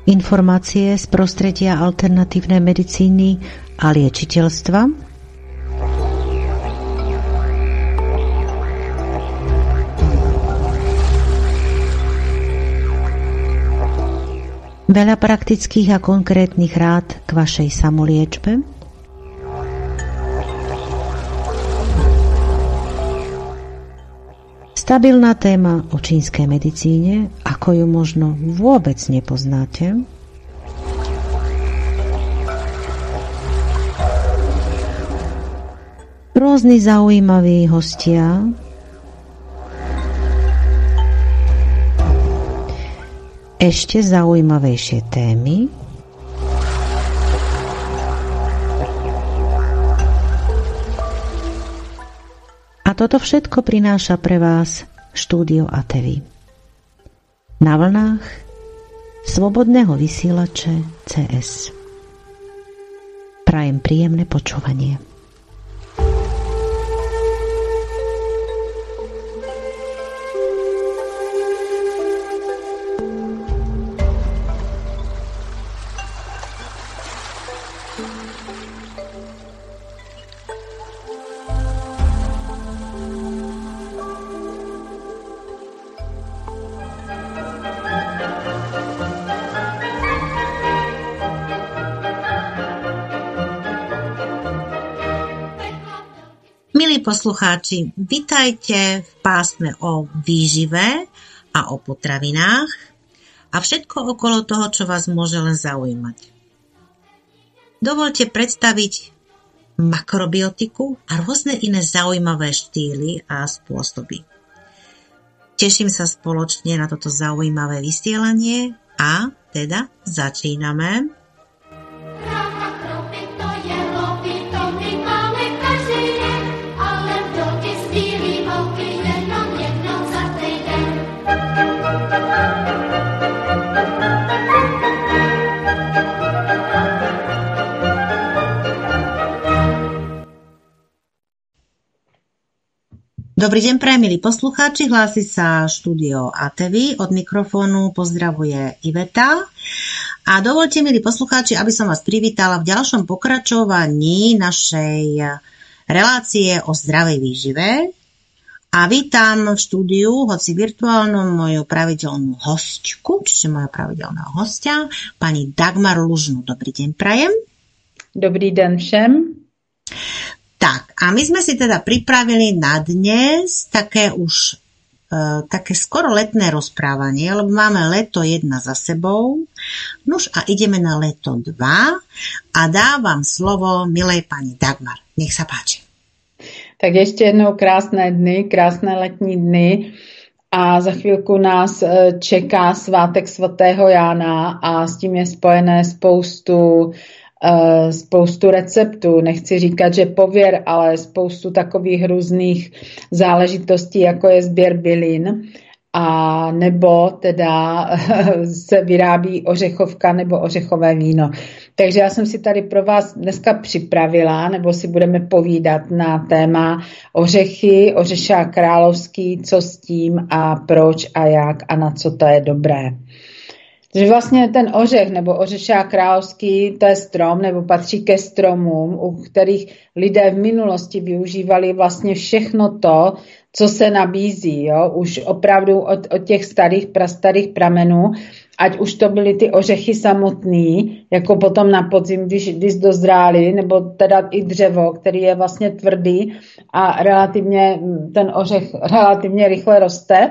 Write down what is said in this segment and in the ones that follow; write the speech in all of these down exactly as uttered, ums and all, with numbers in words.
Informácie z prostredia alternatívnej medicíny a liečiteľstva. Veľa praktických a konkrétnych rád k vašej samoliečbe. Stabilná téma o čínskej medicíne, ako ju možno vôbec nepoznáte. Rôzni zaujímaví hostia. Ešte zaujímavejšie témy. A toto všetko prináša pre vás štúdio á té vé. Na vlnách slobodného vysielače cé es. Prajem príjemné počúvanie. Poslucháči, vitajte v pásme o výžive a o potravinách a všetko okolo toho, čo vás môže len zaujímať. Dovoľte predstaviť makrobiotiku a rôzne iné zaujímavé štýly a spôsoby. Teším sa spoločne na toto zaujímavé vysielanie a teda začíname. Dobrý deň, prajem, milí poslucháči, hlási sa štúdio á té vé, od mikrofónu pozdravuje Iveta a dovoľte, milí poslucháči, aby som vás privítala v ďalšom pokračovaní našej relácie o zdravej výžive a vítam v štúdiu, hoci virtuálnom, moju pravidelnú hostku, čiže moja pravidelného hostia, pani Dagmar Lužnú. Dobrý deň, prajem. Dobrý den všem. Tak, a my sme si teda pripravili na dnes také už e, také skoro letné rozprávanie, lebo máme leto jedna za sebou. Nuž a ideme na leto dva a dávam slovo milej pani Dagmar. Nech sa páči. Tak ještě jednou krásné dny, krásné letní dny a za chvílku nás čeká svátek svatého Jána a s tím je spojené spoustu spoustu receptů, nechci říkat, že pověr, ale spoustu takových různých záležitostí, jako je sběr bylin, a nebo teda se vyrábí ořechovka nebo ořechové víno. Takže já jsem si tady pro vás dneska připravila, nebo si budeme povídat na téma ořechy, ořešák královský, co s tím a proč a jak a na co to je dobré. Takže vlastně ten ořech nebo ořešák královský, to je strom nebo patří ke stromům, u kterých lidé v minulosti využívali vlastně všechno to, co se nabízí. Jo? Už opravdu od, od těch starých, prastarých pramenů, ať už to byly ty ořechy samotný, jako potom na podzim, když, když dozrály, nebo teda i dřevo, který je vlastně tvrdý a relativně ten ořech relativně rychle roste.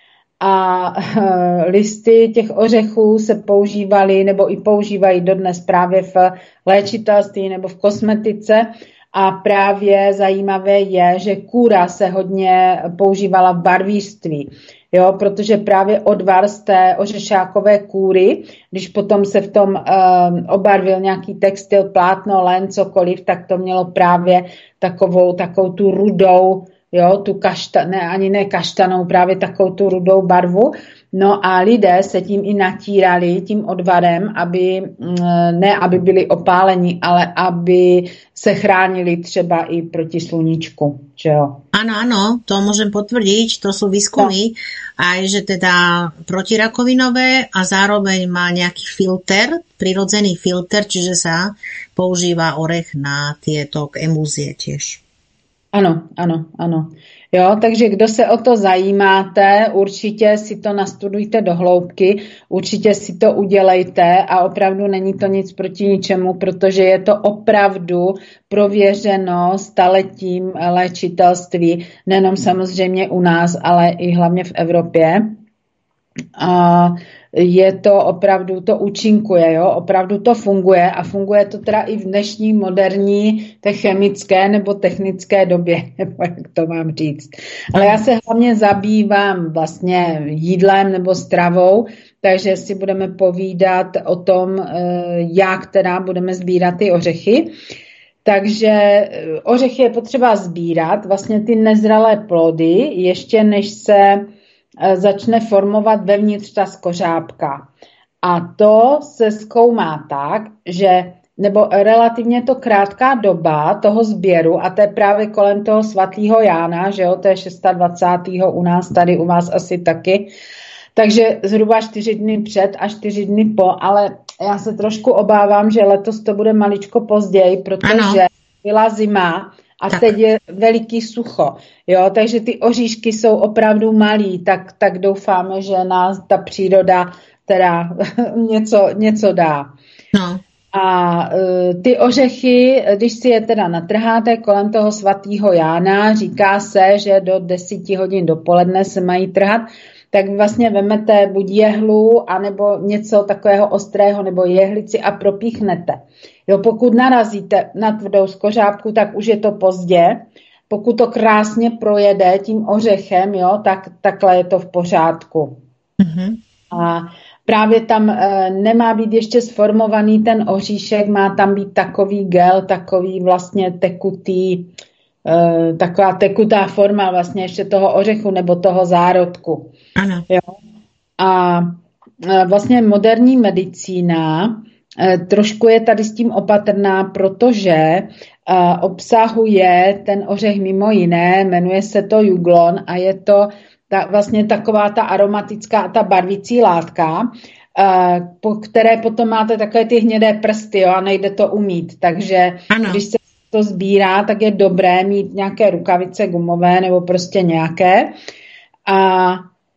A listy těch ořechů se používaly nebo i používají dodnes právě v léčitelství nebo v kosmetice. A právě zajímavé je, že kůra se hodně používala v barvířství, jo, protože právě odvar z té ořešákové kůry, když potom se v tom um, obarvil nějaký textil, plátno, len, cokoliv, tak to mělo právě takovou, takovou tu rudou, jo, tu kašta, ne, ani ne kaštanou, právě takovou tu rudou barvu. No a lidé se tím i natírali, tím odvarem, aby, ne aby byli opáleni, ale aby se chránili třeba i proti sluníčku. Že jo? Áno, áno, to môžem potvrdiť, to sú výskumy, no. Aj že teda protirakovinové a zároveň má nejaký filter, prirodzený filter, čiže sa používa orech na tieto emulzie tiež. Ano, ano, ano. Jo, takže kdo se o to zajímáte, určitě si to nastudujte do hloubky, určitě si to udělejte a opravdu není to nic proti ničemu, protože je to opravdu prověřeno staletím léčitelství, nejenom samozřejmě u nás, ale i hlavně v Evropě. A je to opravdu, to účinkuje, jo? Opravdu to funguje a funguje to teda i v dnešní moderní té chemické nebo technické době, nebo jak to mám říct. Ale já se hlavně zabývám vlastně jídlem nebo stravou, takže si budeme povídat o tom, jak teda budeme sbírat ty ořechy. Takže ořechy je potřeba sbírat, vlastně ty nezralé plody, ještě než se začne formovat vevnitř ta skořápka. A to se zkoumá tak, že nebo relativně to krátká doba toho sběru a to je právě kolem toho svatého Jána, že jo, to je dvacátého šestého u nás, tady u vás asi taky. Takže zhruba čtyři dny před a čtyři dny po, ale já se trošku obávám, že letos to bude maličko později, protože ano. Byla zima a tak. Teď je veliký sucho, jo, takže ty oříšky jsou opravdu malý, tak, tak doufáme, že nás ta příroda teda něco, něco dá. No. A uh, ty ořechy, když si je teda natrháte kolem toho svatého Jána, říká se, že do deseti hodin dopoledne se mají trhat, tak vlastně vemete buď jehlu, anebo něco takového ostrého, nebo jehlici a propíchnete. Jo, pokud narazíte na tvrdou skořápku, tak už je to pozdě. Pokud to krásně projede tím ořechem, jo, tak takhle je to v pořádku. Mm-hmm. A právě tam e, nemá být ještě sformovaný ten oříšek, má tam být takový gel, takový vlastně tekutý, e, taková tekutá forma vlastně ještě toho ořechu nebo toho zárodku. Ano. Jo. A e, vlastně moderní medicína e, trošku je tady s tím opatrná, protože e, obsahuje ten ořech mimo jiné, jmenuje se to juglon a je to ta, vlastně taková ta aromatická, ta barvící látka, e, po které potom máte takové ty hnědé prsty, jo, a nejde to umít. Takže ano. Když se to sbírá, tak je dobré mít nějaké rukavice gumové nebo prostě nějaké. A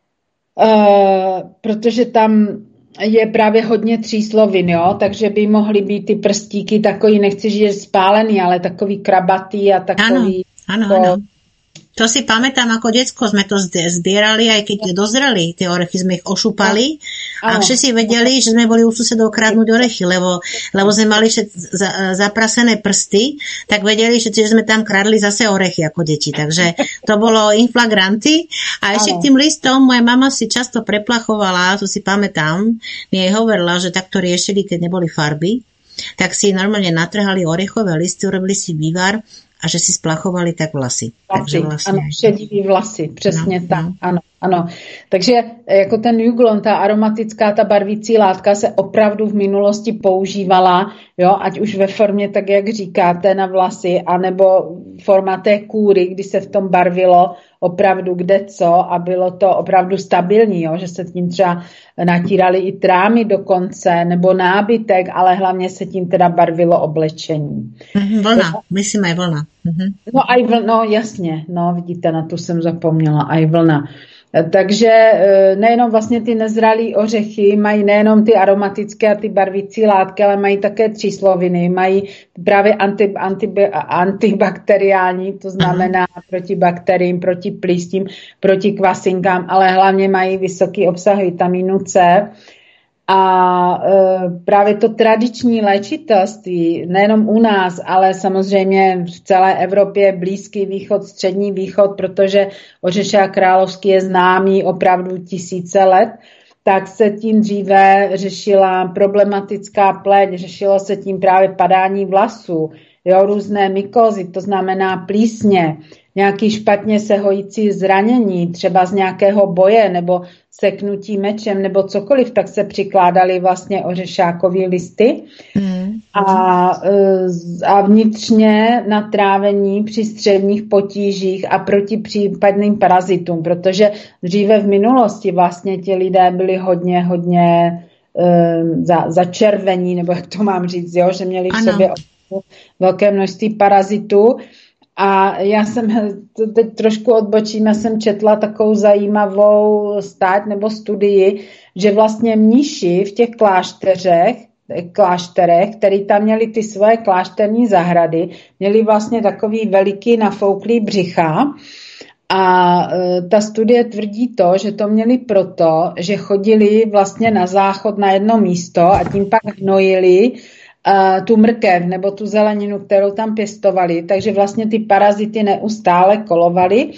Uh, protože tam je právě hodně tříslovin, jo, takže by mohly být ty prstíky takový, nechci říct spálený, ale takový krabatý a takový... Áno, áno, áno. To si pamätám, ako decko sme to zbierali, aj keď dozreli, tie orechy sme ich ošúpali a všetci vedeli, že sme boli u susedov kradnúť orechy, lebo, lebo sme mali za, zaprasené prsty, tak vedeli, že, že sme tam kradli zase orechy ako deti. Takže to bolo inflagranty. A ešte k tým listom moja mama si často preplachovala, to si pamätám, mi jej hovorila, že takto riešili, keď neboli farby, tak si normálne natrhali orechové listy, urobili si vývar a že si splachovali tak vlasy. Vlasy, takže vlastně... ano, šedivý vlasy, přesně no, tak, no. ano, ano. Takže jako ten juglon, ta aromatická, ta barvící látka se opravdu v minulosti používala, jo, ať už ve formě, tak jak říkáte, na vlasy, anebo forma té kůry, kdy se v tom barvilo opravdu kde co a bylo to opravdu stabilní, jo, že se tím třeba natírali i trámy dokonce, nebo nábytek, ale hlavně se tím teda barvilo oblečení. Mm, vlna, to, myslím aj vlna. Mm-hmm. No aj vlna, no jasně, no vidíte, na tu jsem zapomněla, aj vlna. Takže nejenom vlastně ty nezralý ořechy mají nejenom ty aromatické a ty barvící látky, ale mají také třísloviny, mají právě anti, anti, antibakteriální, to znamená Aha. proti bakteriím, proti plísním, proti kvasinkám, ale hlavně mají vysoký obsah vitamínu C. A e, právě to tradiční léčitelství, nejenom u nás, ale samozřejmě v celé Evropě, Blízký východ, Střední východ, protože ořešák královský je známý opravdu tisíce let, tak se tím dříve řešila problematická pleť, řešilo se tím právě padání vlasů, jo, různé mykózy, to znamená plísně, nějaký špatně se hojící zranění, třeba z nějakého boje nebo seknutí mečem nebo cokoliv, tak se přikládaly vlastně ořešákové listy. Mm. a, a vnitřně na trávení při střevních potížích a proti případným parazitům, protože dříve v minulosti vlastně ti lidé byli hodně, hodně um, za, začervení, nebo jak to mám říct, jo? Že měli v ano. sobě velké množství parazitů. A já jsem, teď trošku odbočím, já jsem četla takovou zajímavou stáť nebo studii, že vlastně mniši v těch klášterech, klášterech, který tam měli ty svoje klášterní zahrady, měli vlastně takový veliký nafouklý břicha a e, ta studie tvrdí to, že to měli proto, že chodili vlastně na záchod na jedno místo a tím pak hnojili Uh, tu mrkev nebo tu zeleninu, kterou tam pěstovali, takže vlastně ty parazity neustále kolovaly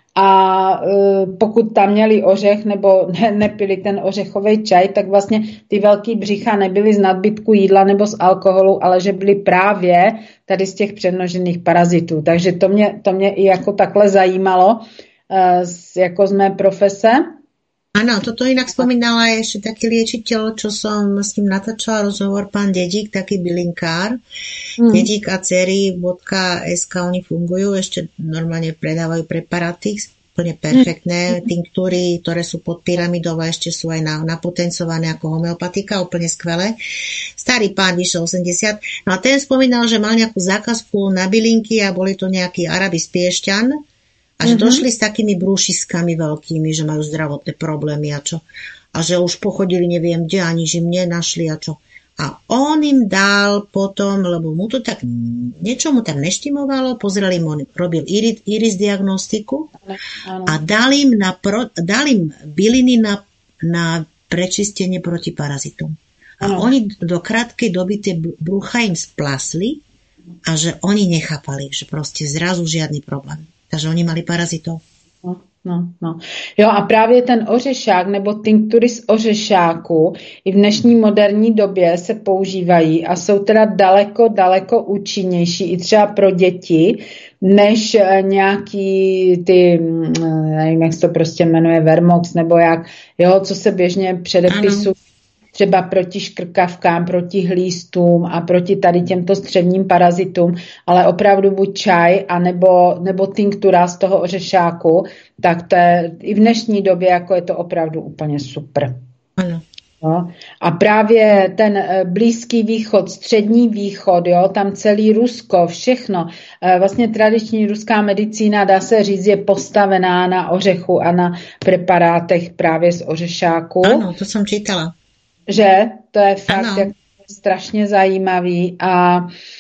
a uh, pokud tam měli ořech nebo ne, nepili ten ořechový čaj, tak vlastně ty velký břicha nebyly z nadbytku jídla nebo z alkoholu, ale že byly právě tady z těch přemnožených parazitů. Takže to mě, to mě i jako takhle zajímalo uh, z, jako z mé profese. Áno, toto inak spomínala ešte taký liečiteľ, čo som s ním natáčala rozhovor, pán Dedík, taký bylinkár. Mm. Dedík a dcery .es ká, oni fungujú, ešte normálne predávajú preparáty, úplne perfektné, mm. tinktúry, ktoré sú pod pyramidou a ešte sú aj napotencované ako homeopatika, úplne skvelé. Starý pán, vyše osemdesiat. No a ten spomínal, že mal nejakú zákazku na bylinky a boli to nejakí Arabi z Piešťan. A že mm-hmm. došli s takými brúšiskami veľkými, že majú zdravotné problémy a čo. A že už pochodili neviem kde, ani že mne našli a čo. A on im dal potom, lebo mu to tak, niečo mu tam neštimovalo, pozreli mu, on robil iris, iris diagnostiku a dal im, na pro, dal im byliny na, na prečistenie proti parazitom. A ano. Oni do krátkej doby tie brucha im splasli a že oni nechápali, že proste zrazu žiadny problém. Takže oni mali parazitov. No, no, no. Jo a právě ten ořešák nebo tinktury z ořešáku i v dnešní moderní době se používají a jsou teda daleko, daleko účinnější i třeba pro děti, než nějaký ty, nevím, jak se to prostě jmenuje, Vermox nebo jak, jo, co se běžně předepisují. Třeba proti škrkavkám, proti hlístům a proti tady těmto střevním parazitům, ale opravdu buď čaj a nebo, nebo tinktura z toho ořešáku, tak to je i v dnešní době jako je to opravdu úplně super. Ano. No. A právě ten Blízký východ, Střední východ, jo, tam celý Rusko, všechno, vlastně tradiční ruská medicína, dá se říct, je postavená na ořechu a na preparátech právě z ořešáku. Ano, to jsem čítala. Že? To je fakt jako strašně zajímavý a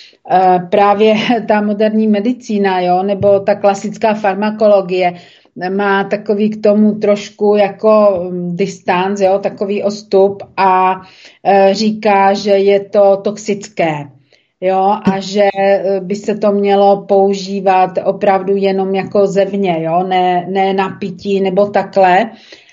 e, právě ta moderní medicína, jo, nebo ta klasická farmakologie má takový k tomu trošku jako distanc, jo, takový odstup a e, říká, že je to toxické. Jo, a že by se to mělo používat opravdu jenom jako zevně, jo, ne, ne na pití nebo takhle.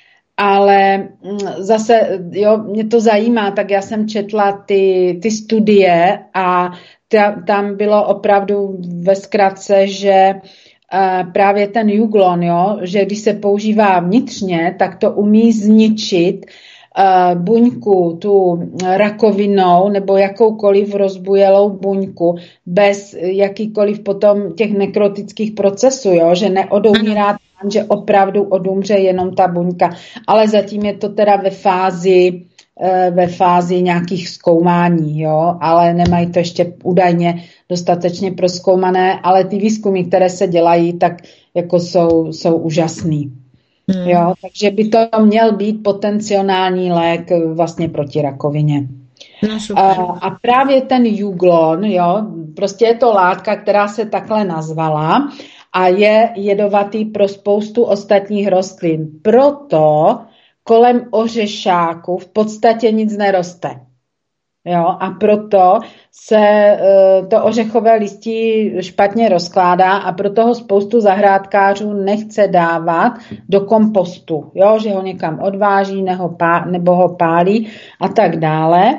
Ale zase, jo, mě to zajímá, tak já jsem četla ty, ty studie a ta, tam bylo opravdu ve zkratce, že uh, právě ten juglon, jo, že když se používá vnitřně, tak to umí zničit uh, buňku, tu rakovinou nebo jakoukoliv rozbujelou buňku bez jakýkoliv potom těch nekrotických procesů, jo, že neodumírá, že opravdu odumře jenom ta buňka, ale zatím je to teda ve fázi, ve fázi nějakých zkoumání, jo, ale nemají to ještě údajně dostatečně prozkoumané, ale ty výzkumy, které se dělají, tak jako jsou, jsou úžasný. Hmm. Jo, takže by to měl být potenciální lék vlastně proti rakovině. No, super. A, a právě ten juglon, jo, prostě je to látka, která se takhle nazvala a je jedovatý pro spoustu ostatních rostlin. Proto kolem ořešáku v podstatě nic neroste. Jo, a proto se e, to ořechové listí špatně rozkládá a proto ho spoustu zahrádkářů nechce dávat do kompostu, jo, že ho někam odváží nebo, pá, nebo ho pálí a tak dále.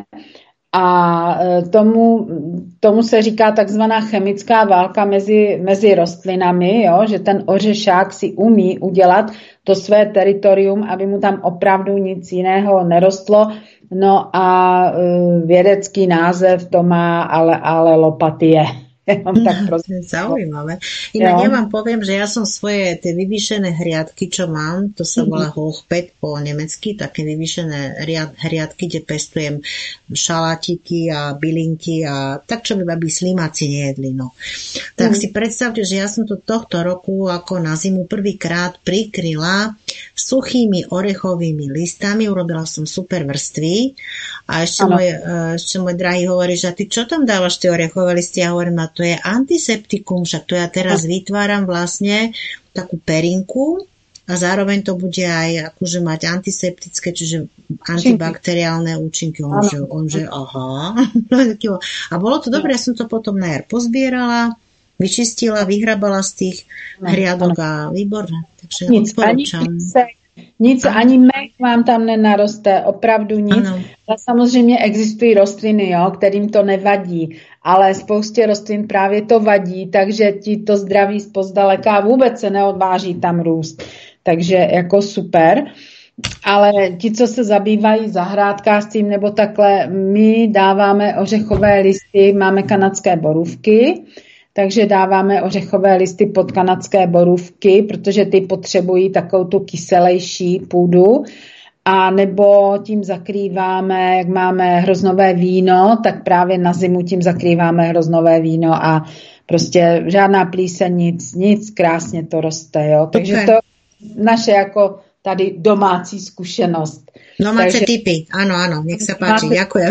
A tomu, tomu se říká takzvaná chemická válka mezi, mezi rostlinami, jo, že ten ořešák si umí udělat to své teritorium, aby mu tam opravdu nic jiného nerostlo. No a vědecký název to má ale, ale lopatie. Tak no, to je zaujímavé. Inak ja vám poviem, že ja som svoje tie vyvýšené hriadky, čo mám, to sa volá Hochbeet po nemecky, také vyvýšené hriadky, kde pestujem šalátiky a bylinky a tak, čo by slimáci nejedli. No. Tak mm. si predstavte, že ja som to tohto roku ako na zimu prvýkrát prikryla suchými orechovými listami, urobila som super vrstvy a ešte môj, ešte môj drahý hovorí, že ty čo tam dávaš tie orechové listy? Ja hovorím, a to je antiseptikum, však to ja teraz vytváram vlastne takú perinku a zároveň to bude aj akože mať antiseptické, čiže antibakteriálne účinky. On, že, on že aha. A bolo to dobré, ja som to potom na jar pozbierala, vyčistila, vyhrabala z tých hriadok a výborné. Takže nic, odporúčam. Nic, ani mech vám tam nenaroste, opravdu nic. Ano. A samozřejmě existují rostliny, jo, kterým to nevadí, ale spoustě rostlin právě to vadí, takže ti to zdraví zpozdaleka vůbec se neodváží tam růst. Takže jako super. Ale ti, co se zabývají zahrádkářstvím nebo takhle, my dáváme ořechové listy, máme kanadské borůvky, takže dáváme ořechové listy pod kanadské borůvky, protože ty potřebují takovou tu kyselejší půdu. A nebo tím zakrýváme, jak máme hroznové víno, tak právě na zimu tím zakrýváme hroznové víno a prostě žádná plíseň, nic, nic, krásně to roste. Jo? Takže to naše jako tady domácí zkušenost. Domáce Takže, typy, ano, ano, nech se páči, děkujem.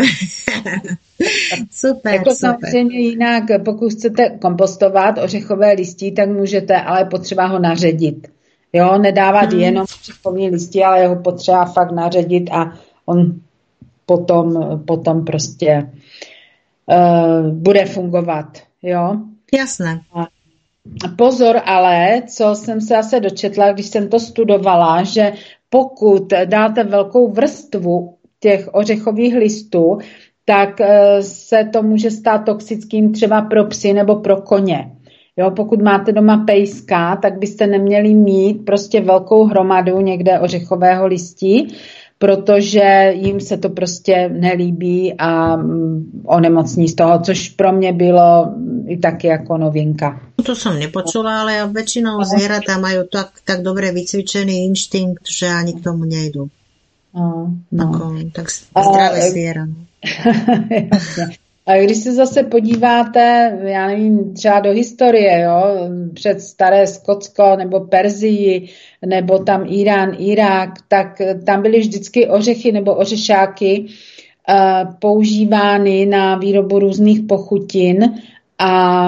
Super, jako super. Samozřejmě jinak, pokud chcete kompostovat ořechové listí, tak můžete, ale potřeba ho naředit. Jo, nedávat hmm. jenom ořechový listí, ale jeho potřeba fakt naředit a on potom, potom prostě uh, bude fungovat. Jo? Jasné. A pozor ale, co jsem se zase dočetla, když jsem to studovala, že pokud dáte velkou vrstvu těch ořechových listů, tak se to může stát toxickým třeba pro psy nebo pro koně. Jo, pokud máte doma pejska, tak byste neměli mít prostě velkou hromadu někde ořechového listí, protože jim se to prostě nelíbí a onemocní z toho, což pro mě bylo i taky jako novinka. To som nepočula, ale väčšinou zvieratá majú tak, tak dobre vycvičený inštinkt, že ani k tomu nejdu. No, no. Ako, tak zdravé zviera. A když se zase podíváte, já nevím, třeba do historie, jo, před staré Skotsko nebo Perzii, nebo tam Irán, Irák, tak tam byly vždycky ořechy nebo ořešáky uh, používány na výrobu různých pochutin a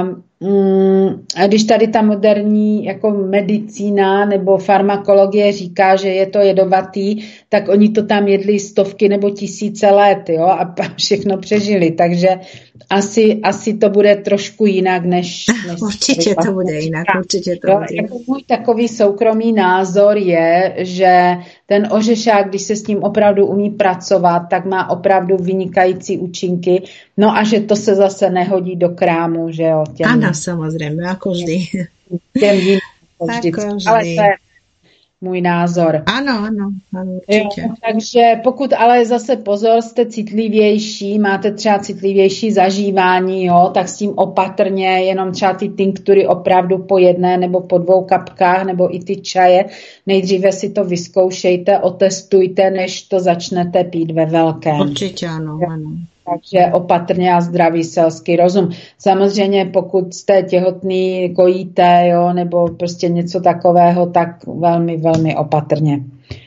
a když tady ta moderní jako medicína nebo farmakologie říká, že je to jedovatý, tak oni to tam jedli stovky nebo tisíce let, jo, a všechno přežili, takže asi, asi to bude trošku jinak, než... než určitě to bude jinak, určitě to jo, bude. Jako můj takový soukromý názor je, že ten ořešák, když se s ním opravdu umí pracovat, tak má opravdu vynikající účinky, no a že to se zase nehodí do krámu, že jo. Těm, ano, samozřejmě, jako vždy. Těm jiným, ale to je můj názor. Ano, ano, ano, určitě. Jo, takže pokud ale zase pozor, jste citlivější, máte třeba citlivější zažívání, jo, tak s tím opatrně, jenom třeba ty tinktury opravdu po jedné nebo po dvou kapkách, nebo i ty čaje, nejdříve si to vyzkoušejte, otestujte, než to začnete pít ve velkém. Určitě ano, ano. Takže opatrně a zdravý selský rozum. Samozřejmě pokud jste těhotný, kojíte, jo, nebo prostě něco takového, tak velmi, velmi opatrně.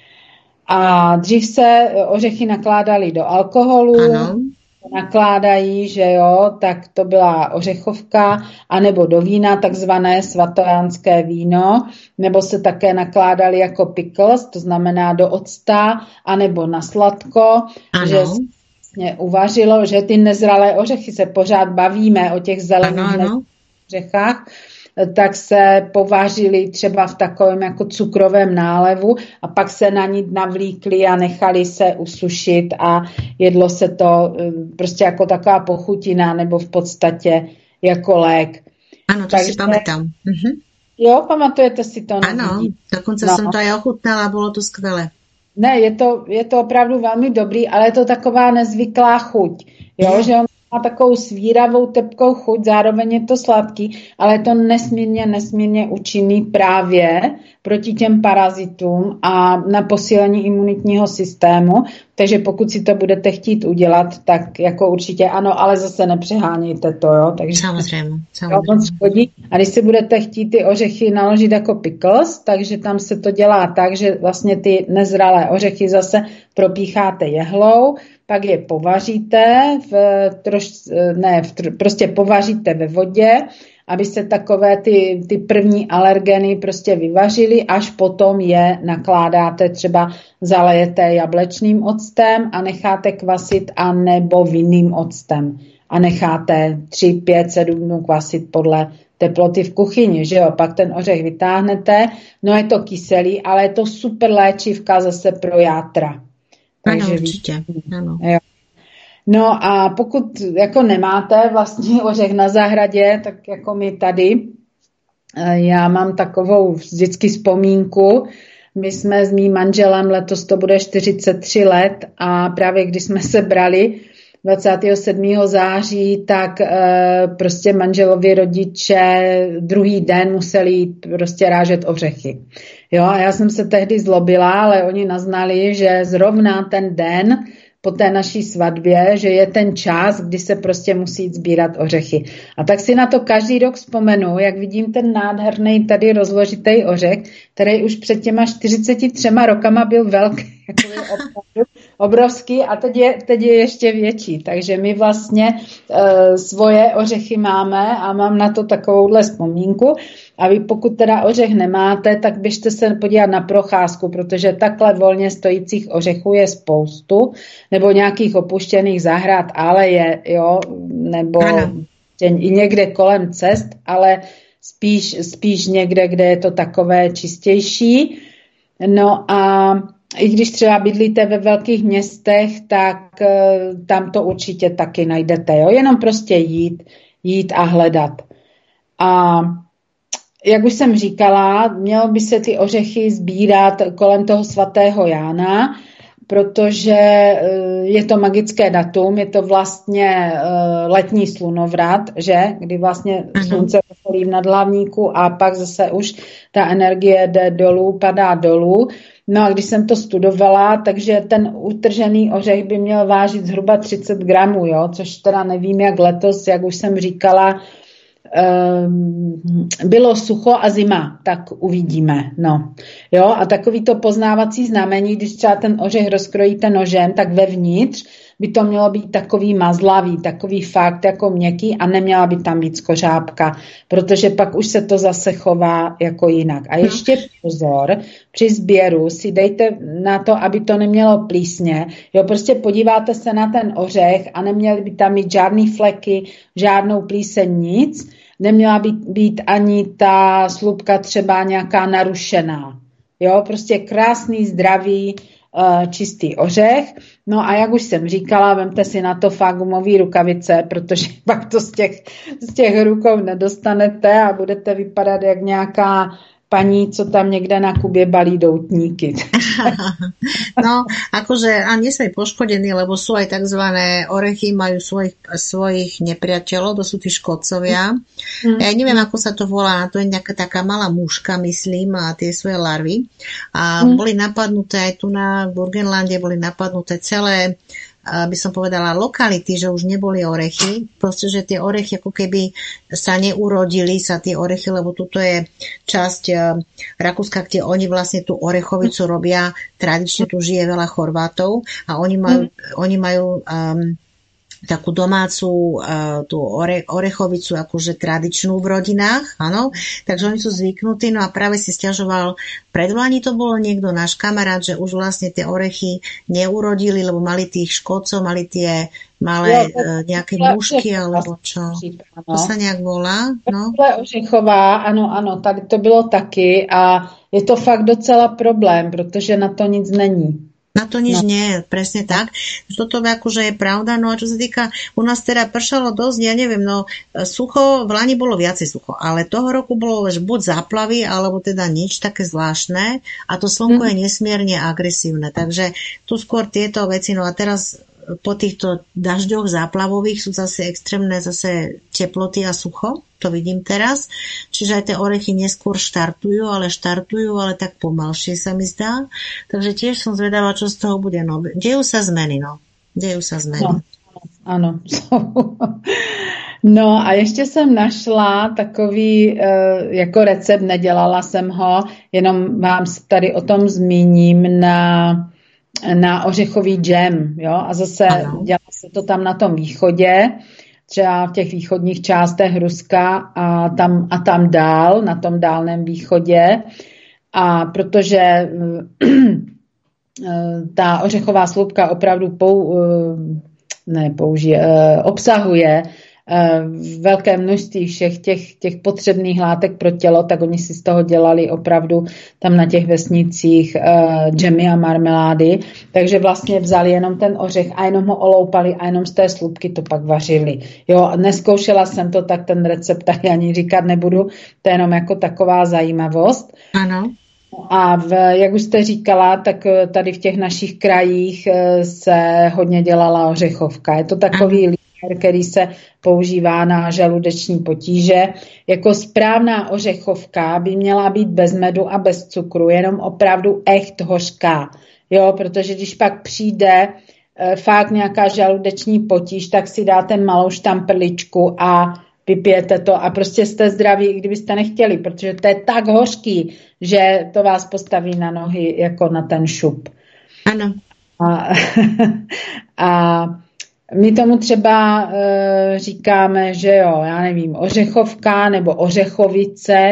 A dřív se ořechy nakládaly do alkoholu, ano. nakládají, že jo, tak to byla ořechovka, anebo do vína, takzvané svatojánské víno, nebo se také nakládaly jako pickles, to znamená do octa, anebo na sladko, ano. že uvařilo, že ty nezralé ořechy se pořád bavíme o těch zelených ořechách, tak se povařili třeba v takovém jako cukrovém nálevu a pak se na ní navlíkli a nechali se usušit a jedlo se to prostě jako taková pochutina nebo v podstatě jako lék. Ano, to Takže, si pamätám. Mhm. Jo, pamatujete si to? Áno, dokonca no. som to aj ochutnala, bolo to skvelé. Ne, je to, je to opravdu velmi dobrý, ale je to taková nezvyklá chuť. Jo, je. Že on má takovou svíravou, tepkou chuť, zároveň je to sladký, ale je to nesmírně, nesmírně účinný právě proti těm parazitům a na posílení imunitního systému. Takže pokud si to budete chtít udělat, tak jako určitě ano, ale zase nepřehánějte to, jo. Takže samozřejmě, samozřejmě. A když si budete chtít ty ořechy naložit jako pickles, takže tam se to dělá tak, že vlastně ty nezralé ořechy zase propícháte jehlou, pak je povaříte, v troš, ne, v, prostě povaříte ve vodě, aby se takové ty, ty první alergeny prostě vyvařily, až potom je nakládáte, třeba zalejete jablečným octem a necháte kvasit, a nebo vinným octem a necháte tři, pět, sedm dnů kvasit podle teploty v kuchyni, že jo, pak ten ořech vytáhnete, no je to kyselý, ale je to super léčivka zase pro játra. Takže ano, určitě, ano. Jo. No a pokud jako nemáte vlastní ořech na zahradě, tak jako my tady, já mám takovou vždycky vzpomínku, my jsme s mým manželem, letos to bude čtyřicet tři let a právě když jsme se brali dvacátého sedmého září, tak e, prostě manželovi rodiče druhý den museli jít prostě rážet ořechy. Jo, a já jsem se tehdy zlobila, ale oni naznali, že zrovna ten den po té naší svatbě, že je ten čas, kdy se prostě musí jít sbírat ořechy. A tak si na to každý rok vzpomenu, jak vidím ten nádherný tady rozložitý ořech, který už před těma čtyřiceti třema rokama byl velký, jako opravdu obrovský a teď je, teď je ještě větší. Takže my vlastně e, svoje ořechy máme a mám na to takovouhle vzpomínku. A vy pokud teda ořech nemáte, tak běžte se podívat na procházku, protože takhle volně stojících ořechů je spoustu, nebo nějakých opuštěných zahrad, ale je, jo, nebo i někde kolem cest, ale spíš, spíš někde, kde je to takové čistější. No a i když třeba bydlíte ve velkých městech, tak uh, tam to určitě taky najdete, jo, jenom prostě jít, jít a hledat. A jak už jsem říkala, mělo by se ty ořechy sbírat kolem toho svatého Jána, protože je to magické datum, je to vlastně letní slunovrat, že? Kdy vlastně slunce vrcholí v nadhlavníku a pak zase už ta energie jde dolů, padá dolů. No a když jsem to studovala, takže ten utržený ořech by měl vážit zhruba třicet gramů, jo? Což teda nevím, jak letos, jak už jsem říkala, bylo sucho a zima, tak uvidíme. No. Jo, a takový to poznávací znamení, když třeba ten ořech rozkrojíte nožem, tak vevnitř by to mělo být takový mazlavý, takový fakt jako měkký a neměla by tam být skořápka, protože pak už se to zase chová jako jinak. A ještě pozor, při sběru si dejte na to, aby to nemělo plísně. Jo, prostě podíváte se na ten ořech a neměly by tam mít žádný fleky, žádnou plíseň, nic. Neměla být, být ani ta slupka třeba nějaká narušená. Jo, prostě krásný, zdravý, čistý ořech. No a jak už jsem říkala, vemte si na to fakt gumový rukavice, protože pak to z těch, z těch rukou nedostanete a budete vypadat jak nějaká paní, co tam někde na Kubě balí doutníky. No, akože, a nie sme poškodení, lebo sú aj takzvané orechy, majú svojich, svojich nepriateľov, to sú tí škodcovia. Mm. Ja neviem, ako sa to volá, to je nejaká taká malá muška, myslím, a tie svoje larvy. A mm. boli napadnuté aj tu na Burgenlande, boli napadnuté celé, by som povedala, lokality, že už neboli orechy, proste, že tie orechy ako keby sa neurodili sa tie orechy, lebo tuto je časť Rakúska, kde oni vlastne tú orechovicu robia, tradične tu žije veľa Chorvátov a oni majú, mm. oni majú um, takú domácu uh, tú ore, orechovicu akože tradičnú v rodinách, áno, takže oni sú zvyknutí, no a práve si sťažoval, predvlani to bolo niekto, náš kamarát, že už vlastne tie orechy neurodili, lebo mali tých škodcov, mali tie malé uh, nejaké mušky, alebo čo, to sa nejak volá, no. Ořechová, ano, ano, tady to bylo taky a je to fakt docela problém, protože na to nic není. Na to nič no. nie je, presne tak. Toto akože je pravda. No a čo sa týka, u nás teda pršalo dosť, ja neviem, no sucho, v Lani bolo viacej sucho, ale toho roku bolo už buď záplavy, alebo teda nič také zvláštne a to slnko mm. je nesmierne agresívne. Takže tu skôr tieto veci, no a teraz po týchto dažďoch záplavových sú zase extrémne zase teploty a sucho, to vidím teraz, čiže aj tie orechy neskôr štartujú, ale štartujú, ale tak pomalšie sa mi zdá, takže tiež som zvedavá, čo z toho bude. No, dejú sa zmeny, no. Dejú sa zmeny. No, ano. No a ještě jsem našla takový jako recept, nedělala jsem ho, jenom vám tady o tom zmíním na na ořechový džem, jo, a zase ano. Dělá se to tam na tom východě, třeba v těch východních částech Ruska a tam, a tam dál, na tom dálném východě, a protože ta ořechová slupka opravdu pou, ne, použije, obsahuje velké množství všech těch, těch potřebných látek pro tělo, tak oni si z toho dělali opravdu tam na těch vesnicích uh, džemy a marmelády, takže vlastně vzali jenom ten ořech a jenom ho oloupali a jenom z té slupky to pak vařili. Jo, neskoušela jsem to, tak ten recept tady ani říkat nebudu, to je jenom jako taková zajímavost. Ano. A v, jak už jste říkala, tak tady v těch našich krajích se hodně dělala ořechovka. Je to takový ano. který se používá na žaludeční potíže. Jako správná ořechovka by měla být bez medu a bez cukru, jenom opravdu echt hořká. Jo, protože když pak přijde e, fakt nějaká žaludeční potíž, tak si dáte malou štamprličku a vypijete to a prostě jste zdraví, i kdybyste nechtěli, protože to je tak hořký, že to vás postaví na nohy jako na ten šup. Ano. A, a my tomu třeba e, říkáme, že jo, já nevím, ořechovka nebo ořechovice. E,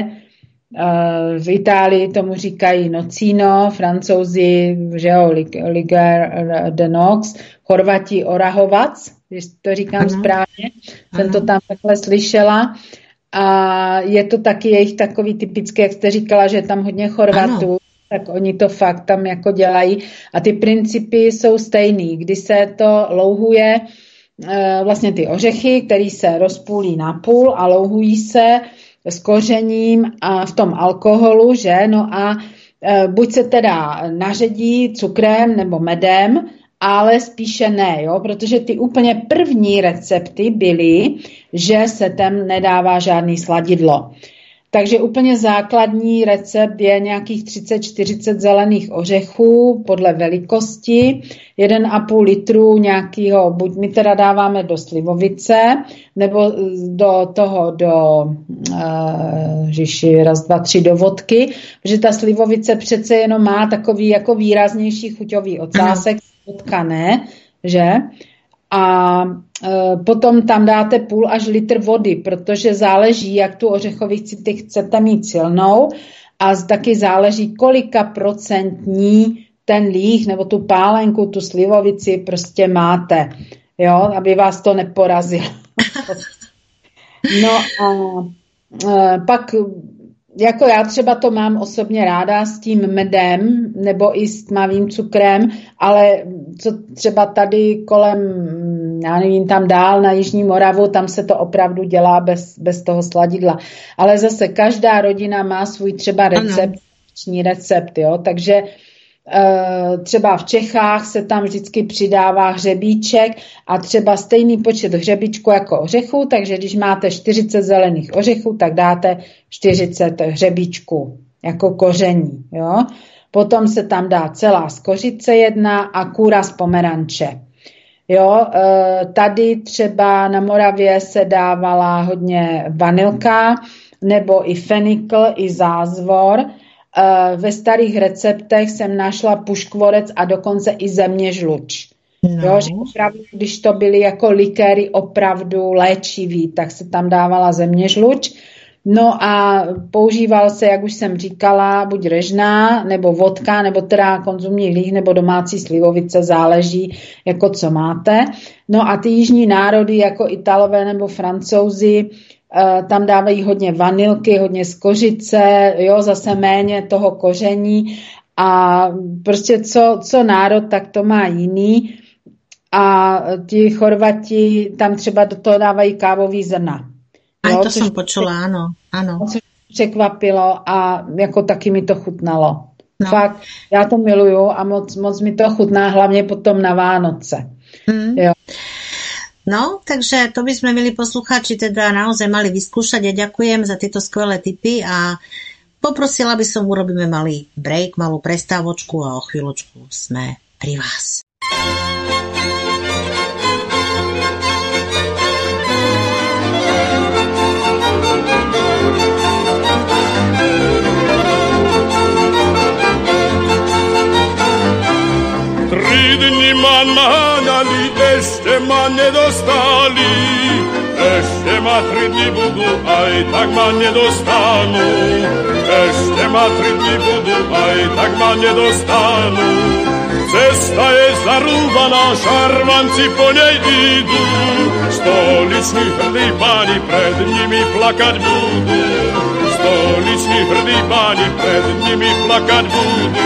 v Itálii tomu říkají nocino, Francouzi, že jo, liger de nox, Chorvati orahovac, když to říkám ano. správně, ano. jsem to tam takhle slyšela. A je to taky jejich takový typický, jak jste říkala, že je tam hodně Chorvatů. Ano. Tak oni to fakt tam jako dělají a ty principy jsou stejný, kdy se to louhuje vlastně ty ořechy, které se rozpůlí na půl a louhují se s kořením a v tom alkoholu, že? No a buď se teda naředí cukrem nebo medem, ale spíše ne, jo? Protože ty úplně první recepty byly, že se tam nedává žádný sladidlo. Takže úplně základní recept je nějakých třicet čtyřicet zelených ořechů podle velikosti, jeden a půl litru nějakého, buď my teda dáváme do slivovice, nebo do toho, do uh, žiši, raz, dva, tři, do vodky, protože ta slivovice přece jenom má takový jako výraznější chuťový ocásek, vodka ne, že? A e, potom tam dáte půl až litr vody, protože záleží, jak tu ořechovici ty chcete mít silnou a taky záleží, kolika procentní ten líh nebo tu pálenku, tu slivovici prostě máte, jo, aby vás to neporazilo. No a e, pak jako já třeba to mám osobně ráda s tím medem nebo i s tmavým cukrem, ale co třeba tady kolem, já nevím, tam dál na Jižní Moravu, tam se to opravdu dělá bez, bez toho sladidla. Ale zase každá rodina má svůj třeba recept, recept, jo, takže třeba v Čechách se tam vždycky přidává hřebíček a třeba stejný počet hřebíčku jako ořechů, takže když máte čtyřicet zelených ořechů, tak dáte čtyřicet hřebíčků jako koření. Jo? Potom se tam dá celá skořice jedna a kůra z pomeranče. Jo? Tady třeba na Moravě se dávala hodně vanilka nebo i fenikl, i zázvor. Ve starých receptech jsem našla puškvorec a dokonce i zeměžluč. No. Jo, že opravdu, když to byly jako likéry opravdu léčivý, tak se tam dávala zeměžluč. No a používal se, jak už jsem říkala, buď režná, nebo vodka, nebo teda konzumní líh, nebo domácí slivovice, záleží, jako co máte. No a ty jižní národy, jako Italové nebo Francouzi, tam dávají hodně vanilky, hodně skořice, jo, zase méně toho koření A prostě co, co národ, tak to má jiný. A ti Chorvati tam třeba do toho dávají kávový zrna. Aj to som počula, áno, áno. Což překvapilo a jako taky mi to chutnalo. No. Fakt, já to miluju a moc, moc mi to chutná, hlavně potom na Vánoce. Mm. Jo. No, takže to by sme, milí poslucháči, teda naozaj mali vyskúšať. Ja ďakujem za tieto skvelé tipy a poprosila by som, urobíme malý break, malú prestávočku a o chvíľočku sme pri vás. Tri dni ma naháňali, ešte ma nedostali. Ešte ma tri dni budú, aj tak ma nedostanú. Ešte ma tri dni budú, aj tak ma nedostanú. Cesta je zarúbaná, šarvanci po nej idú. Stoliční hrdí páni pred nimi plakať budú. Stoliční hrdí páni pred nimi plakať budú.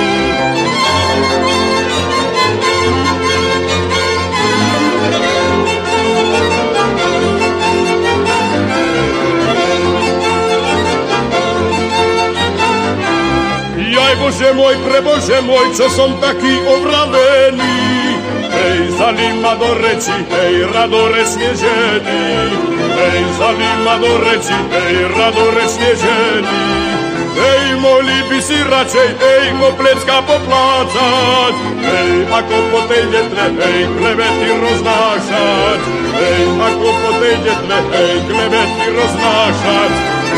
Jaj Bože môj, prebože môj, čo som taký obravený. Hej, zali ma do reči, hej, radoresne ženy. Hej, zali ma do reči, hej, radoresne ženy. Hej, mohli by si radšej, hej, poplecka poplácať. Hej, ako po tej detve, hej, klevety roznášať. Hej, ako po tej detve, hej, klevety roznášať.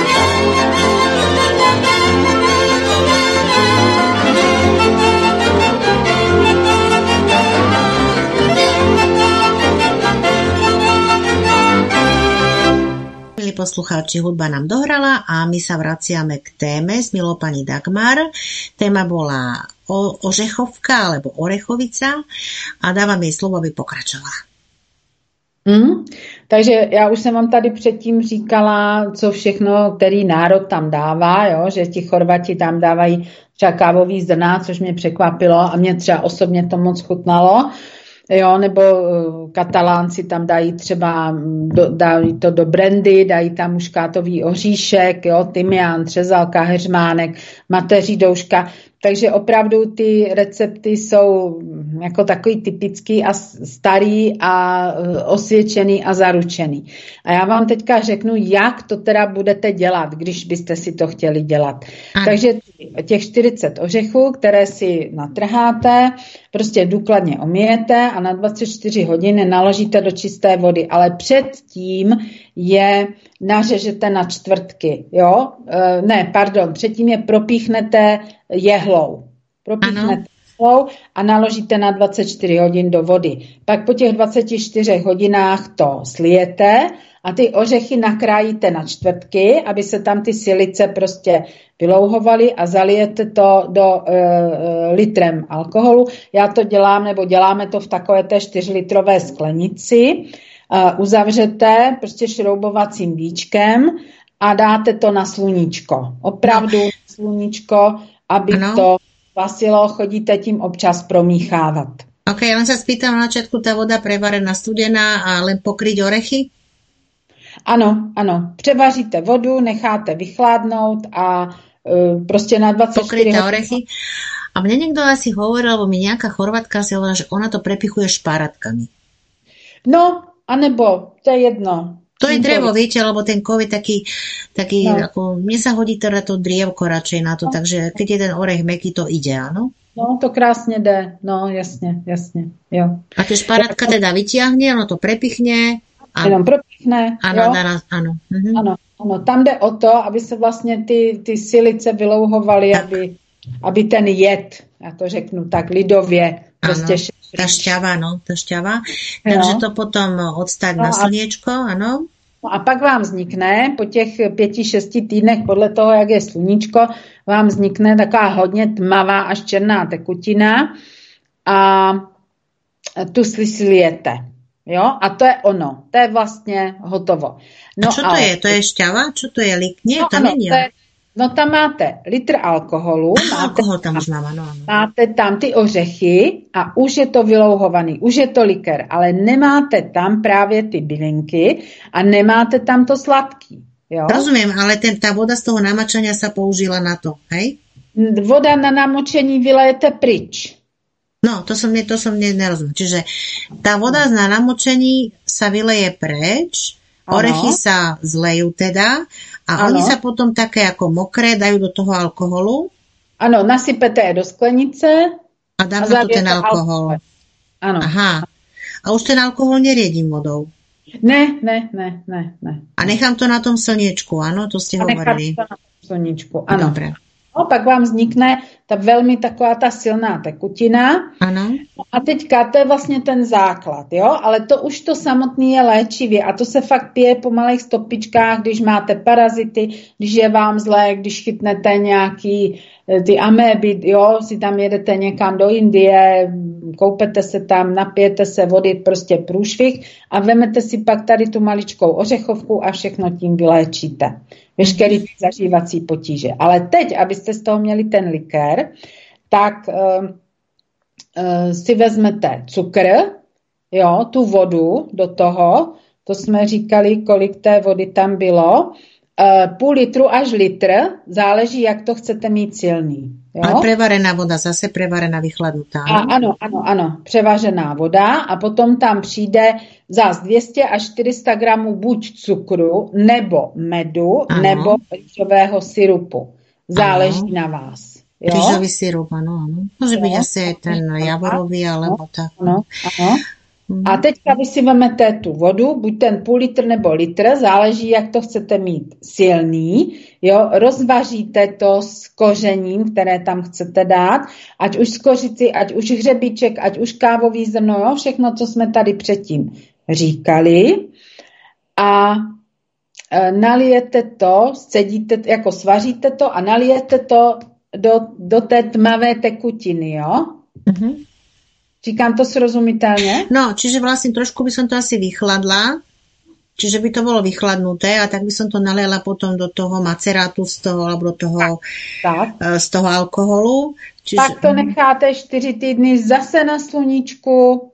Poslucháči, hudba nám dohrala a my sa vraciame k téme s milou pani Dagmar. Téma bola o, ořechovka alebo orechovica a dávam jej slovo, aby pokračovala. Mm, takže já už jsem vám tady předtím říkala, co všechno, který národ tam dává, jo? Že ti Chorvati tam dávají třeba kávový zrna, což mě překvapilo a mě třeba osobně to moc chutnalo. Jo, nebo uh, Katalánci tam dají třeba, do, dají to do brandy, dají tam muškátový oříšek, jo, tymián, třezalka, heřmánek, mateří douška. Takže opravdu ty recepty jsou jako takový typický a starý a osvědčený a zaručený. A já vám teďka řeknu, jak to teda budete dělat, když byste si to chtěli dělat. Ano. Takže těch čtyřicet ořechů, které si natrháte, prostě důkladně omijete a na dvacet čtyři hodin naložíte do čisté vody, ale předtím je nařežete na čtvrtky, jo? E, ne, pardon, předtím je propíchnete jehlou. Propíchnete jehlou a naložíte na dvacet čtyři hodin do vody. Pak po těch dvaceti čtyřech hodinách to slijete a ty ořechy nakrájíte na čtvrtky, aby se tam ty silice prostě vylouhovaly a zalijete to do e, e, litrem alkoholu. Já to dělám, nebo děláme to v takové té čtyřlitrové sklenici. Uh, uzavřete prostě šroubovacím víčkem a dáte to na sluníčko. Opravdu no. sluníčko, aby ano. to vasilo, chodíte tím občas promíchávat. Ok, len sa spýtam na začiatku, tá voda prevarená studená a len pokryť orechy? Ano, ano. Převaříte vodu, necháte vychládnout a uh, prostě na dvacet čtyři pokryté orechy. A mne niekto asi hovoril, alebo mi nejaká Chorvatka si hovorila, že ona to prepichuje šparatkami. No, anebo, to je jedno. To je drevo, viete, lebo ten kov je taký, taký no. ako, mne sa hodí teda to drievko radšej na to, no. takže keď je ten orech mäkký, to ide, áno? No, to krásne jde, no, jasne, jasne, jo. A tie šparátka teda vytiahne, ono to prepichne. A... Jenom propichne, ano, jo? Dana, ano. Mhm. ano. Ano, tam jde o to, aby se vlastně ty, ty silice vylouhovaly, aby, aby ten jed, já to řeknu tak lidově, prostě ano. Tá šťava, no, tá šťava. Takže no. to potom odstať no na slniečko, áno. No a pak vám vznikne, po těch pěti, šesti týdnech, podle toho, jak je sluníčko, vám vznikne taková hodně tmavá až černá tekutina a tu slijete. Jo? A to je ono. To je vlastně hotovo. No, a čo to ale... je? To je šťava? Čo to je? Lik? Nie, no, to ano, není. To je, No tam máte litr alkoholu. Ah, máte, alkohol tam už mám, ano, ano. Máte tam ty ořechy a už je to vylouhovaný, už je to likér, ale nemáte tam právě ty bylinky a nemáte tam to sladký. Jo? Rozumiem, ale ten, tá voda z toho namačania sa použila na to, hej? Voda na namočení vylejete pryč. No, to som, to som nerozumel. Čiže tá voda na namočení sa vyleje preč, ano. Orechy sa zlejú teda a ano. Oni sa potom také ako mokré dajú do toho alkoholu. Ano, nasypete je do sklenice a dám na to ten alkohol. Ano. Aha. A už ten alkohol neriedím vodou. Ne, ne, ne, ne, ne. A nechám to na tom slniečku, áno? To ste a hovorili. Nechám to na tom slniečku, áno. Dobre. No, pak vám vznikne ta velmi taková ta silná tekutina. Ano. A teďka to je vlastně ten základ, jo? Ale to už to samotné je léčivě a to se fakt pije po malých stopičkách, když máte parazity, když je vám zlé, když chytnete nějaký ty améby, jo, si tam jedete někam do Indie, koupete se tam, napijete se vody, prostě průšvih a vemete si pak tady tu maličkou ořechovku a všechno tím vyléčíte. Veškerý ty zažívací potíže. Ale teď, abyste z toho měli ten likér, tak uh, uh, si vezmete cukr, jo, tu vodu do toho, to jsme říkali, kolik té vody tam bylo, uh, půl litru až litr, záleží, jak to chcete mít silný. Jo? Ale prevarená voda, zase prevarená, vychladnutá. A ano, ano, ano, převařená voda a potom tam přijde zás dvě stě až čtyři sta gramů buď cukru, nebo medu, ano. nebo rýžového syrupu. Záleží ano. na vás. Jo? Rýžový syrup, ano, ano. Může být asi ten javorový, alebo tak. Ano, ano. A teďka vy si vemete tu vodu, buď ten půl litr nebo litr, záleží, jak to chcete mít silný, jo, rozvaříte to s kořením, které tam chcete dát, ať už z kořici, ať už hřebíček, ať už kávový zrno, jo, všechno, co jsme tady předtím říkali a e, nalijete to, scedíte, jako svaříte to a nalijete to do, do té tmavé tekutiny, jo. Mhm. Říkám to srozumiteľne? No, čiže vlastne trošku by som to asi vychladla, čiže by to bolo vychladnuté a tak by som to naliala potom do toho macerátu z toho, alebo do toho, tak. z toho alkoholu. Čiže... Tak to necháte čtyři týdny zase na sluníčku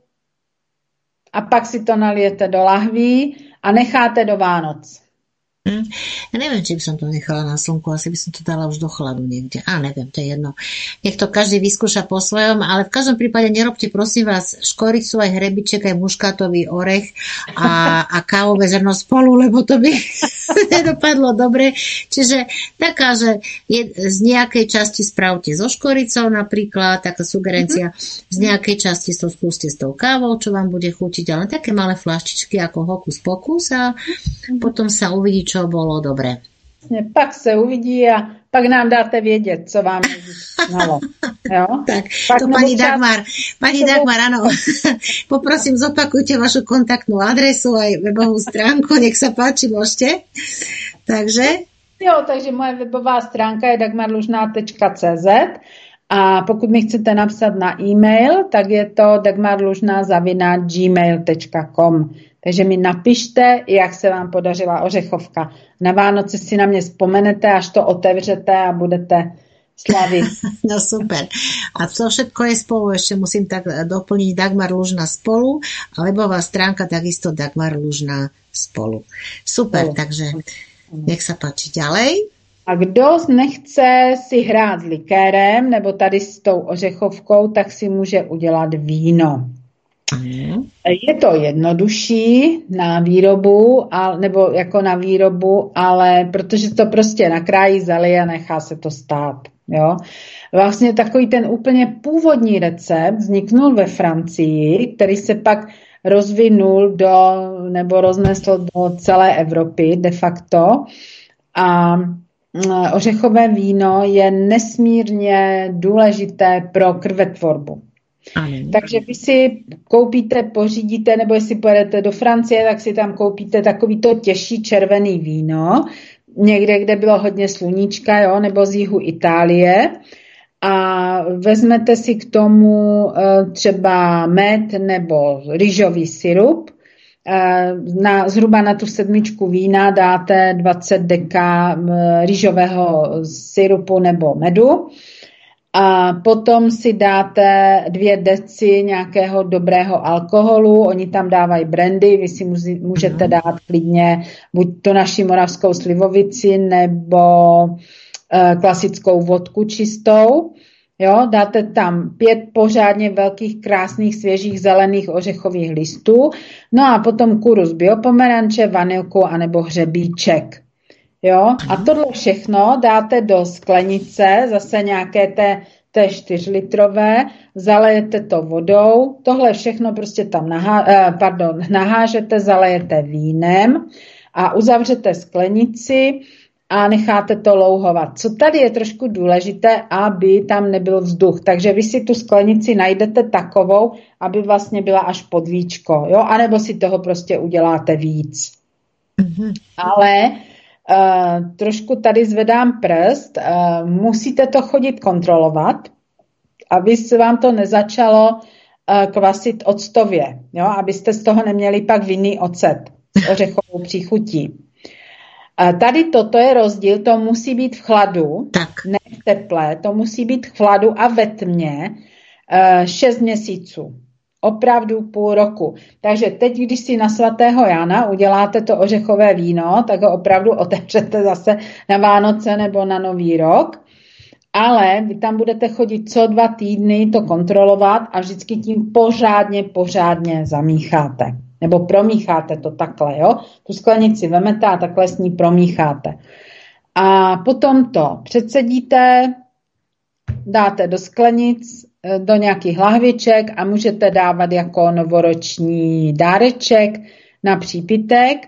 a pak si to nalijete do lahví a necháte do Vánoc. Hm. Ja neviem, či by som to nechala na slnku, asi by som to dala už do chladu niekde. A neviem, to je jedno. Nech to každý vyskúša po svojom, ale v každom prípade nerobte, prosím vás, škoricu, aj hrebiček, aj muškátový orech a, a kávové zrno spolu, lebo to by nedopadlo dobre. Čiže taká, že je, z nejakej časti spravte so škoricou napríklad, taká sugerencia, mm-hmm. z nejakej časti to skúste s tou kávou, čo vám bude chutiť, ale také malé flaštičky ako hokus pokus a mm-hmm. potom sa uvidí, čo bolo dobre. Pak se uvidí a pak nám dáte vědět, co vám je znalo. Jo? Tak, pak to pani čas... Dagmar, pani Dagmar, áno, poprosím, zopakujte vašu kontaktnú adresu aj webovú stránku, nech sa páči, môžete. Takže? Jo, takže moje webová stránka je dagmarlužná tečka cé zet a pokud mi chcete napsat na e-mail, tak je to dagmarlužná zavináč gmail tečka com. Takže mi napište, jak se vám podařila ořechovka. Na Vánoce si na mě vzpomenete, až to otevřete a budete slavit. No super. A to všetko je spolu, ešte musím tak doplniť Dagmar Lužná spolu, a webová stránka takisto Dagmar Lužná spolu. Super, spolu. Takže nech sa páči ďalej. A kdo nechce si hrát s likérem nebo tady s tou ořechovkou, tak si může udělat víno. Mm. Je to jednodušší na výrobu, a, nebo jako na výrobu, ale protože to prostě nakrájí, zalije a nechá se to stát. Jo? Vlastně takový ten úplně původní recept vzniknul ve Francii, který se pak rozvinul do, nebo roznesl do celé Evropy de facto. A ořechové víno je nesmírně důležité pro krvetvorbu. Amen. Takže vy si koupíte, pořídíte, nebo jestli pojedete do Francie, tak si tam koupíte takový to těžší červený víno, někde, kde bylo hodně sluníčka, jo, nebo z jihu Itálie a vezmete si k tomu třeba med nebo rýžový syrup na, zhruba na tu sedmičku vína dáte dvacet deka rýžového syrupu nebo medu. A potom si dáte dvě deci nějakého dobrého alkoholu, oni tam dávají brandy, vy si můžete dát klidně buď to naši moravskou slivovici nebo e, klasickou vodku čistou. Jo, dáte tam pět pořádně velkých, krásných, svěžích zelených ořechových listů, no a potom kurus biopomeranče, vanilku anebo hřebíček. Jo, a tohle všechno dáte do sklenice, zase nějaké té, té čtyřlitrové, zalejete to vodou, tohle všechno prostě tam nahá, eh, pardon, nahážete, zalejete vínem a uzavřete sklenici a necháte to louhovat. Co tady je trošku důležité, aby tam nebyl vzduch, takže vy si tu sklenici najdete takovou, aby vlastně byla až pod víčko, jo, anebo si toho prostě uděláte víc. Mm-hmm. Ale Uh, trošku tady zvedám prst, uh, musíte to chodit kontrolovat, aby se vám to nezačalo uh, kvasit octově, jo? Abyste z toho neměli pak vinný ocet s ořechovou příchutí. Uh, tady toto je rozdíl, to musí být v chladu, tak. Ne v teple, to musí být v chladu a ve tmě uh, šest měsíců. Opravdu půl roku. Takže teď, když si na svatého Jana uděláte to ořechové víno, tak ho opravdu otevřete zase na Vánoce nebo na Nový rok. Ale vy tam budete chodit co dva týdny to kontrolovat a vždycky tím pořádně, pořádně zamícháte. Nebo promícháte to takhle, jo. Tu sklenici vemete a takhle s ní promícháte. A potom to předsedíte, dáte do sklenic, do nějakých lahviček a můžete dávat jako novoroční dáreček na přípitek,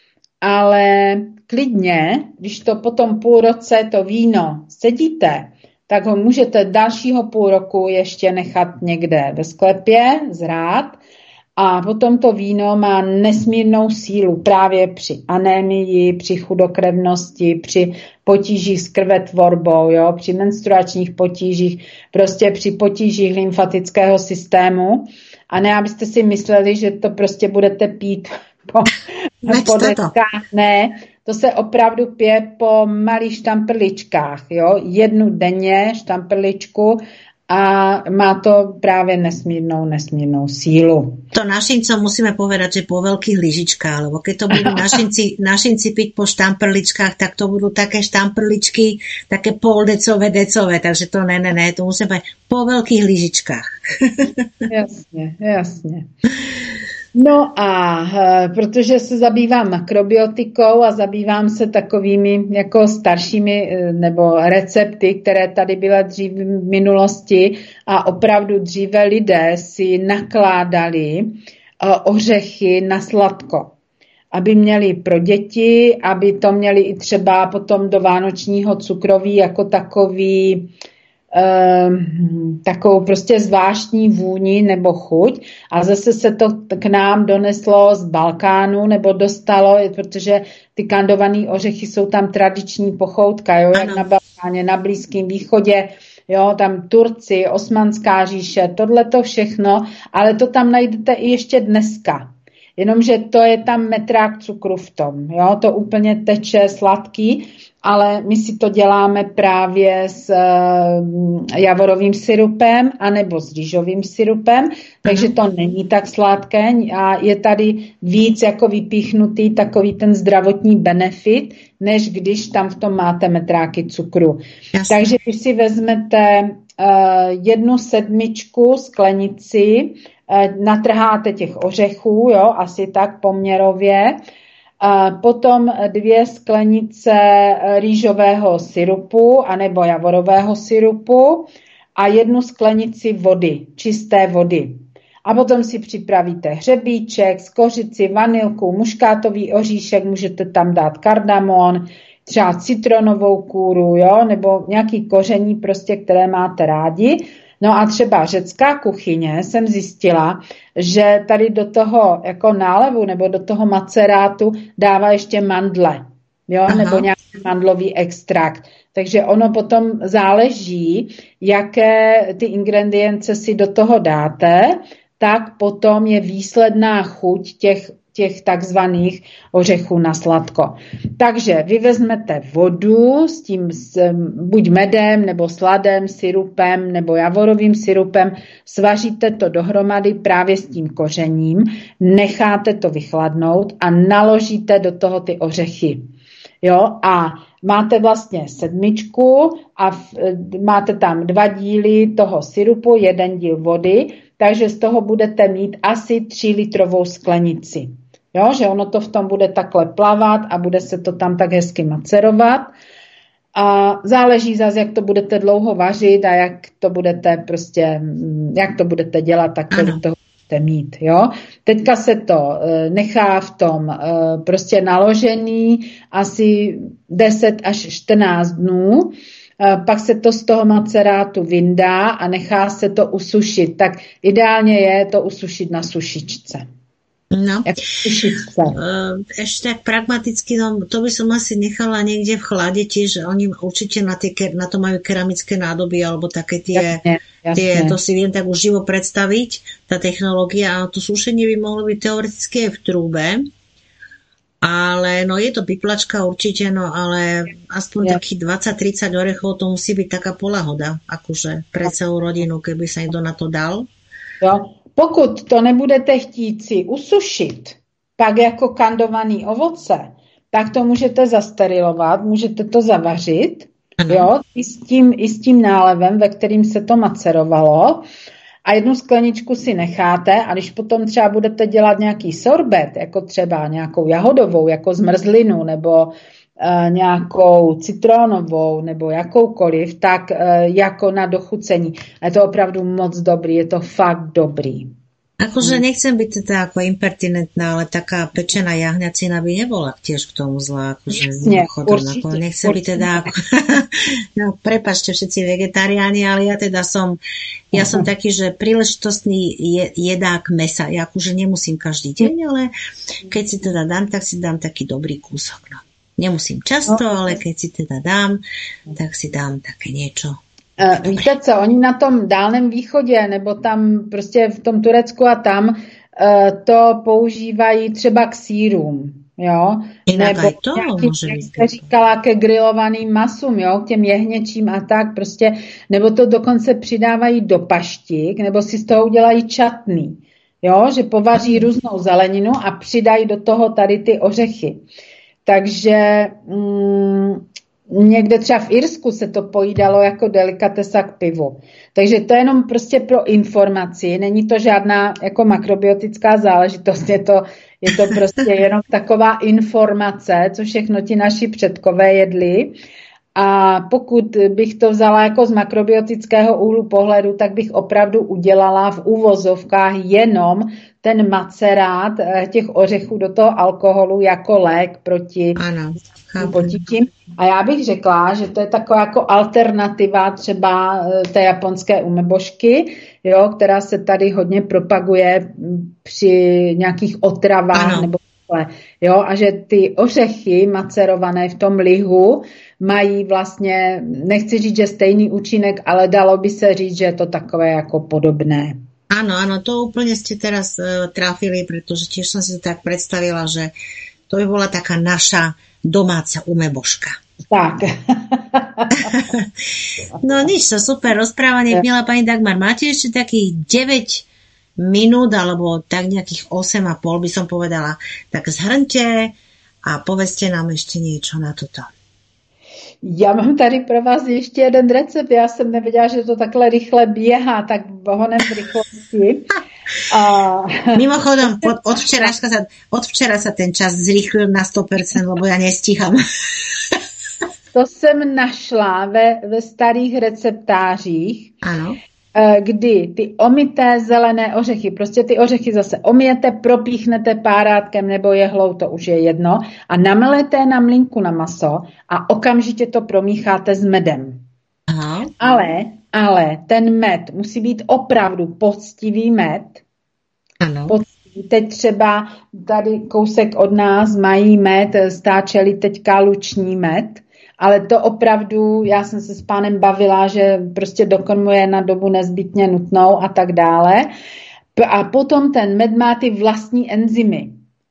ale klidně, když to potom půl roce to víno sedíte, tak ho můžete dalšího půl roku ještě nechat někde ve sklepě zrát a potom to víno má nesmírnou sílu právě při anémii, při chudokrevnosti, při potížích s krvetvorbou, jo, při menstruačních potížích, prostě při potížích lymfatického systému. A ne, abyste si mysleli, že to prostě budete pít po, po deskách. Ne, to se opravdu pije po malých štamprličkách, jo, jednu denně štamprličku a má to právě nesmírnou, nesmírnou sílu. To našincom musíme povedať, že po veľkých lyžičkách, lebo keď to budú našinci, našinci piť po štamprličkách, tak to budú také štamprličky, také poldecové, decové, takže to ne, ne, ne, to musíme povedať po veľkých lyžičkách. Jasně, jasně. No a protože se zabývám makrobiotikou a zabývám se takovými jako staršími nebo recepty, které tady byly dřív v minulosti a opravdu dříve lidé si nakládali ořechy na sladko, aby měli pro děti, aby to měli i třeba potom do vánočního cukroví jako takový takovou prostě zvláštní vůni nebo chuť a zase se to k nám doneslo z Balkánu nebo dostalo, protože ty kandované ořechy jsou tam tradiční pochoutka, jo, jak na Balkáně, na Blízkém východě, jo, tam Turci, Osmanská říše, tohleto všechno, ale to tam najdete i ještě dneska. Jenomže to je tam metrák cukru v tom, jo, to úplně teče sladký, ale my si to děláme právě s uh, javorovým syrupem anebo s rýžovým syrupem, takže to není tak sladké a je tady víc jako vypíchnutý takový ten zdravotní benefit, než když tam v tom máte metráky cukru. Jasně. Takže když si vezmete uh, jednu sedmičku sklenici, uh, natrháte těch ořechů, jo, asi tak poměrově, a potom dvě sklenice rýžového syrupu anebo javorového syrupu a jednu sklenici vody, čisté vody. A potom si připravíte hřebíček, skořici, vanilku, muškátový oříšek, můžete tam dát kardamon, třeba citronovou kůru, jo, nebo nějaký koření, prostě, které máte rádi. No a třeba řecká kuchyně jsem zjistila, že tady do toho jako nálevu nebo do toho macerátu dává ještě mandle, jo, Aha. nebo nějaký mandlový extrakt. Takže ono potom záleží, jaké ty ingredience si do toho dáte, tak potom je výsledná chuť těch těch takzvaných ořechů na sladko. Takže vy vezmete vodu s tím s, buď medem, nebo sladem, syrupem, nebo javorovým syrupem, svaříte to dohromady právě s tím kořením, necháte to vychladnout a naložíte do toho ty ořechy. Jo, a máte vlastně sedmičku a v, máte tam dva díly toho syrupu, jeden díl vody, takže z toho budete mít asi tři litrovou sklenici. Jo, že ono to v tom bude takhle plavat a bude se to tam tak hezky macerovat. A záleží zase, jak to budete dlouho vařit a jak to budete prostě, jak to budete dělat, tak kolik toho budete mít. Jo. Teďka se to nechá v tom prostě naložený asi deset až čtrnáct dnů. Pak se to z toho macerátu vyndá a nechá se to usušit. Tak ideálně je to usušit na sušičce. No, ešte tak pragmaticky, no, to by som asi nechala niekde v chlade, tiež oni určite na, tie, na to majú keramické nádoby, alebo také tie, jasne, jasne. tie, to si viem tak už živo predstaviť, tá technológia, a to sušenie by mohlo byť teoreticky aj v trúbe, ale no je to piplačka určite, no ale aspoň ja. takých dvadsať tridsať orechov, to musí byť taká polahoda, akože pre celú rodinu, keby sa niekto na to dal. Jo. Pokud to nebudete chtít si usušit, pak jako kandovaný ovoce, tak to můžete zasterilovat, můžete to zavařit, jo, i s tím, i s tím nálevem, ve kterým se to macerovalo, a jednu skleničku si necháte, a když potom třeba budete dělat nějaký sorbet, jako třeba nějakou jahodovou, jako zmrzlinu, nebo e, nějakou citronovou, nebo jakoukoliv, tak e, jako na dochucení. A je to opravdu moc dobrý, je to fakt dobrý. Akože nechcem byť teda ako impertinentná, ale taká pečená jahňacina by nebola tiež k tomu zlá. Akože Nie, určite, nechcem byť teda ako... No, prepáčte všetci vegetariáni, ale ja teda som ja som taký, že príležitostný je, jedák mesa. Ja akože nemusím každý deň, ale keď si teda dám, tak si dám taký dobrý kúsok. No. Nemusím často, ale keď si teda dám, tak si dám také niečo. Uh, víte co, oni na tom Dálném východě nebo tam prostě v tom Turecku a tam uh, to používají třeba k sýrům, jo, jinak nebo to nějaký, může jak být jste říkala, ke grilovaným masům, jo, k těm jehněčím a tak prostě, nebo to dokonce přidávají do paštik, nebo si z toho udělají čatný, jo, že povaří různou zeleninu a přidají do toho tady ty ořechy. Takže mm, někde třeba v Irsku se to pojídalo jako delikatesa k pivu. Takže to je jenom prostě pro informaci, není to žádná jako makrobiotická záležitost, je to, je to prostě jenom taková informace, co všechno ti naši předkové jedli. A pokud bych to vzala jako z makrobiotického úhlu pohledu, tak bych opravdu udělala v úvozovkách jenom ten macerát těch ořechů do toho alkoholu jako lék proti potížím. A já bych řekla, že to je taková jako alternativa třeba té japonské umebožky, jo, která se tady hodně propaguje při nějakých otravách ano. nebo jo, a že ty ořechy macerované v tom lihu mají vlastně, nechci říct, že stejný účinek, ale dalo by se říct, že je to takové jako podobné. Áno, áno, to úplne ste teraz uh, trafili, pretože tiež som si to tak predstavila, že to by bola taká naša domáca umebožka. Tak. No nič, to super rozprávanie, milá pani Dagmar. Máte ešte takých deväť minút, alebo tak nejakých osem a pol by som povedala. Tak zhrňte a povedzte nám ešte niečo na toto. Já mám tady pro vás ještě jeden recept. Já jsem nevěděla, že to takhle rychle běhá, tak honem v rychlosti. A... Mimochodom, od, od, včera sa, od včera sa ten čas zrýchlil na sto percent, lebo ja nestíham. To jsem našla ve, ve starých receptářích. Ano. Kdy ty omyté zelené ořechy, prostě ty ořechy zase omijete, propíchnete párátkem nebo jehlou, to už je jedno, a namelete na mlýnku na maso a okamžitě to promícháte s medem. Aha. Ale, ale ten med musí být opravdu poctivý med. Ano. Poctivý. Teď třeba tady kousek od nás mají med, stáčeli teďka luční med, ale to opravdu, já jsem se s pánem bavila, že prostě dokonuje na dobu nezbytně nutnou a tak dále. A potom ten med má ty vlastní enzymy.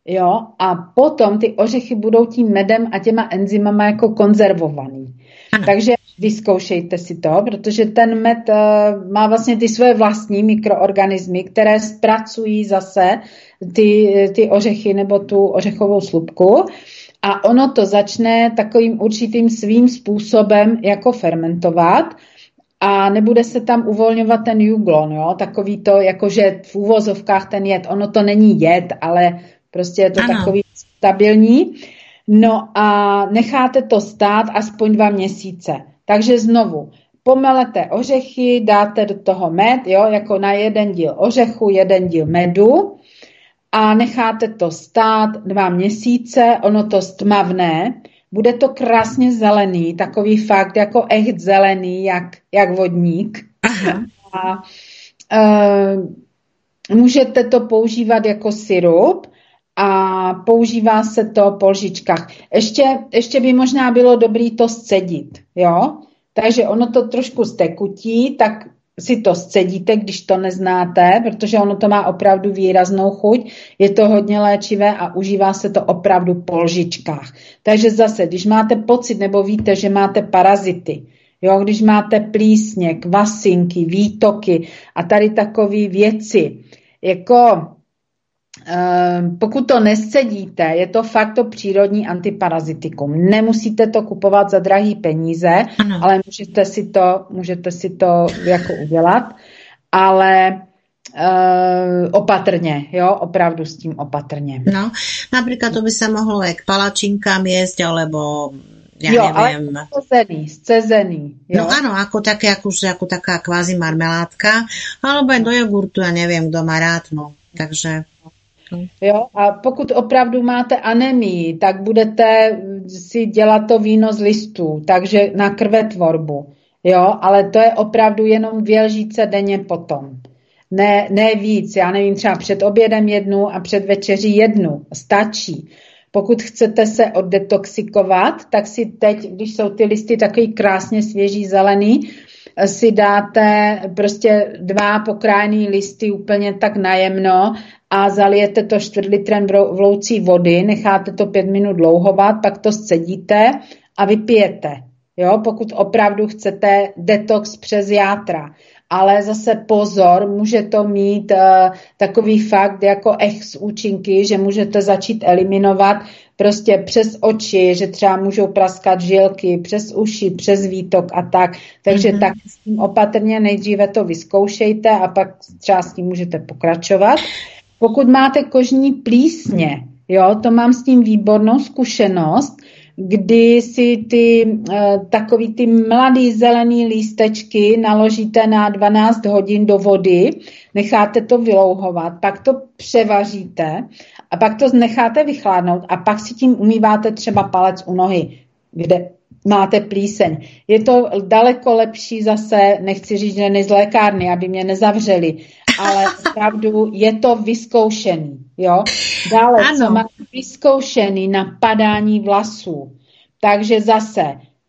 jo, a potom ty ořechy budou tím medem a těma enzymama jako konzervovaný. Ano. Takže vyzkoušejte si to, protože ten med uh, má vlastně ty svoje vlastní mikroorganismy, které zpracují zase ty, ty ořechy nebo tu ořechovou slupku a ono to začne takovým určitým svým způsobem jako fermentovat a nebude se tam uvolňovat ten juglon, jo, takový to, jakože v úvozovkách ten jed, ono to není jed, ale prostě je to ano. Takový stabilní. No a necháte to stát aspoň dva měsíce. Takže znovu, pomelete ořechy, dáte do toho med, jo, jako na jeden díl ořechu, jeden díl medu a necháte to stát dva měsíce, ono to stmavné, bude to krásně zelený, takový fakt jako echt zelený, jak, jak vodník. Aha. A uh, můžete to používat jako sirup, a používá se to po lžičkách. Ještě, ještě by možná bylo dobré to scedit, jo? Takže ono to trošku stekutí, tak si to scedíte, když to neznáte, protože ono to má opravdu výraznou chuť, je to hodně léčivé a užívá se to opravdu po lžičkách. Takže zase, když máte pocit nebo víte, že máte parazity, jo? Když máte plísně, kvasinky, výtoky a tady takové věci, jako Uh, pokud to nescedíte, je to fakt to přírodní antiparazitikum. Nemusíte to kupovat za drahý peníze, ano. ale můžete si to, můžete si to jako udělat, ale uh, opatrně, jo, opravdu s tím opatrně. No, napríklad to by sa mohlo aj k palačinkám jesť, alebo ja jo, neviem. ale scezený, scezený. Jo? No áno, ako také, akože, ako taká kvázi marmeládka, alebo aj do jogurtu, ja neviem, kto má rád, no, takže... Jo, a pokud opravdu máte anemii, tak budete si dělat to víno z listů, takže na krvetvorbu, jo, ale to je opravdu jenom dvě lžíce denně potom. Ne, ne víc, já nevím, třeba před obědem jednu a před večeří jednu, stačí. Pokud chcete se oddetoxikovat, tak si teď, když jsou ty listy takový krásně svěží zelený, si dáte prostě dva pokrájený listy úplně tak najemno a zalijete to čtvrt litrem vloucí vody, necháte to pět minut dlouhovat, pak to scedíte a vypijete. Jo? Pokud opravdu chcete detox přes játra. Ale zase pozor, může to mít uh, takový fakt jako ex účinky, že můžete začít eliminovat prostě přes oči, že třeba můžou praskat žilky, přes uši, přes výtok a tak. Takže mm-hmm. tak s tím opatrně nejdříve to vyzkoušejte a pak třeba s tím můžete pokračovat. Pokud máte kožní plísně, jo, to mám s tím výbornou zkušenost, kdy si ty uh, takový ty mladý zelený lístečky naložíte na dvanáct hodin do vody, necháte to vylouhovat, pak to převaříte a pak to necháte vychládnout a pak si tím umýváte třeba palec u nohy, kde máte plíseň. Je to daleko lepší zase, nechci říct, že ne z lékárny, aby mě nezavřeli, ale opravdu je to vyzkoušený. Jo? Dále, ano. Co má vyzkoušený na padání vlasů. Takže zase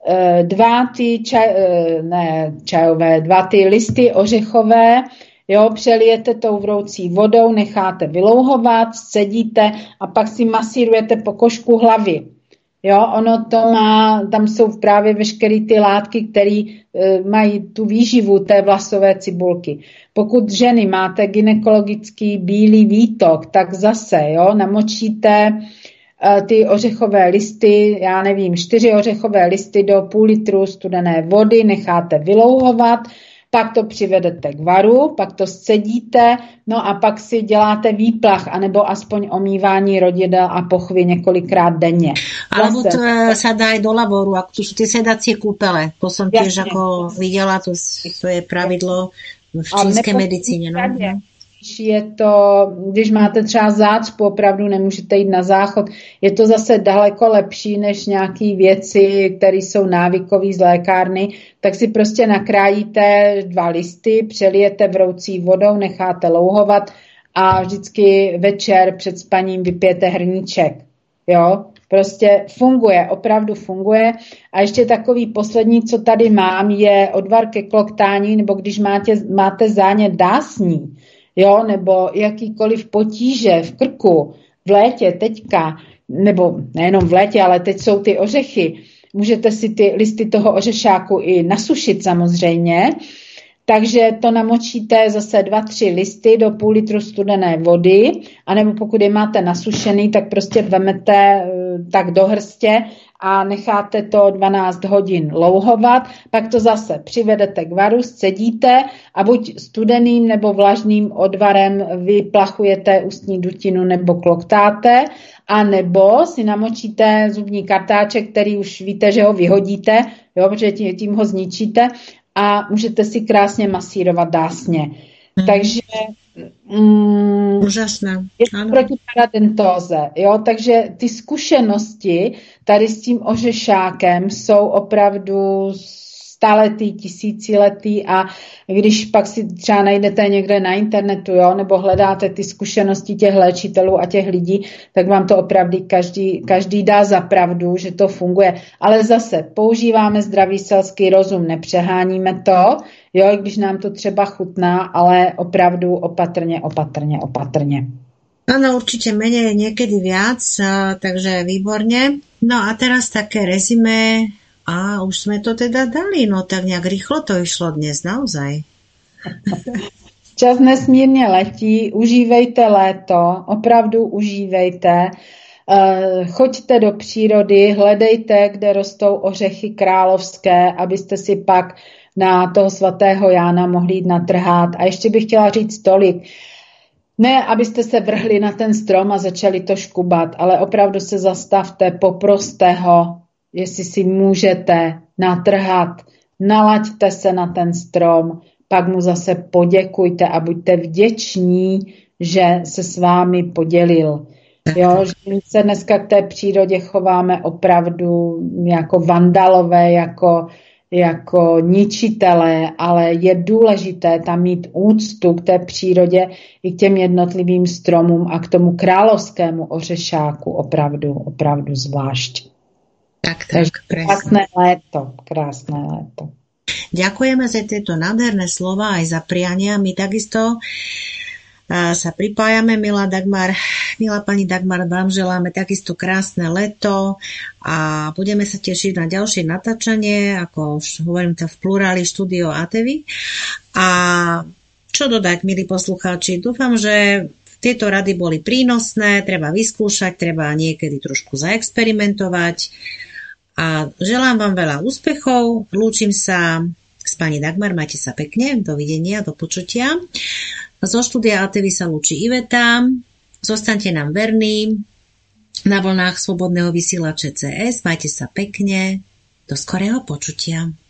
dva ty, čaj, ne, čajové, dva ty listy ořechové, jo, přelijete tou vroucí vodou, necháte vylouhovat, scedíte a pak si masírujete po kožku hlavy. Jo, ono to má, tam jsou právě veškeré ty látky, které e, mají tu výživu té vlasové cibulky. Pokud ženy máte gynekologický bílý výtok, tak zase, jo, namočíte e, ty ořechové listy, já nevím, čtyři ořechové listy do půl litru studené vody, necháte vylouhovat, pak to přivedete k varu, pak to scedíte, no a pak si děláte výplach, anebo aspoň omývání rodidel a pochvy několikrát denně. Alebo to sa dá aj do lavoru, ako to sú tie sedacie kúpele. To som tiež Jasne. Ako videla, to, to je pravidlo v čínské medicíně. No? Je to, když máte třeba zácpu, opravdu nemůžete jít na záchod, je to zase daleko lepší než nějaký věci, které jsou návykové z lékárny, tak si prostě nakrájíte dva listy, přelijete vroucí vodou, necháte louhovat a vždycky večer před spaním vypijete hrníček. Jo? Prostě funguje, opravdu funguje. A ještě takový poslední, co tady mám, je odvar ke kloktání, nebo když máte, máte zánět dásní, jo, nebo jakýkoliv potíže v krku, v létě teďka, nebo nejenom v létě, ale teď jsou ty ořechy, můžete si ty listy toho ořešáku i nasušit samozřejmě, takže to namočíte zase dva, tři listy do půl litru studené vody, anebo pokud je máte nasušený, tak prostě vemete tak do hrstě a necháte to dvanáct hodin louhovat, pak to zase přivedete k varu, scedíte a buď studeným nebo vlažným odvarem vyplachujete ústní dutinu nebo kloktáte, a nebo si namočíte zubní kartáček, který už víte, že ho vyhodíte, jo, protože tím, tím ho zničíte, a můžete si krásně masírovat dásně. Mm. Takže mm, úžasné. Je to proti paradentóze. Jo? Takže ty zkušenosti tady s tím ořešákem jsou opravdu staletý, tisíciletý, a když pak si třeba najdete někde na internetu, jo, nebo hledáte ty zkušenosti těch léčitelů a těch lidí, tak vám to opravdu každý, každý dá za pravdu, že to funguje. Ale zase používáme zdravý selský rozum, nepřeháníme to, jo, i když nám to třeba chutná, ale opravdu opatrně, opatrně, opatrně. Áno, určite menej, niekedy viac, takže výborne. No a teraz také rezime. A už sme to teda dali, no tak nejak rýchlo to išlo dnes, naozaj. Čas nesmírně letí, užívejte léto, opravdu užívejte, choďte do přírody, hledejte, kde rostou ořechy královské, abyste si pak na toho svatého Jána mohli jít natrhat. A ještě bych chtěla říct tolik, ne, abyste se vrhli na ten strom a začali to škubat, ale opravdu se zastavte, poproste ho, jestli si můžete natrhat, nalaďte se na ten strom, pak mu zase poděkujte a buďte vděční, že se s vámi podělil. Jo, že my se dneska k té přírodě chováme opravdu jako vandalové, jako, jako ničitelé, ale je důležité tam mít úctu k té přírodě i k těm jednotlivým stromům a k tomu královskému ořešáku opravdu, opravdu zvlášť. Tak, tak, krásne léto, krásne léto. Ďakujeme za tieto nádherné slova aj za priania. My takisto sa pripájame, milá Dagmar, milá pani Dagmar, vám želáme takisto krásne leto a budeme sa tešiť na ďalšie natáčanie, ako hovorím to v pluráli Štúdio á té vé. A čo dodať, milí poslucháči, dúfam, že tieto rady boli prínosné, treba vyskúšať, treba niekedy trošku zaexperimentovať. A želám vám veľa úspechov. Lúčim sa s pani Dagmar, majte sa pekne, dovidenia, do počutia. Zo štúdia á té vé sa lúči Iveta. Zostaňte nám verní na vlnách Slobodného vysielača cé es. Majte sa pekne. Do skorého počutia.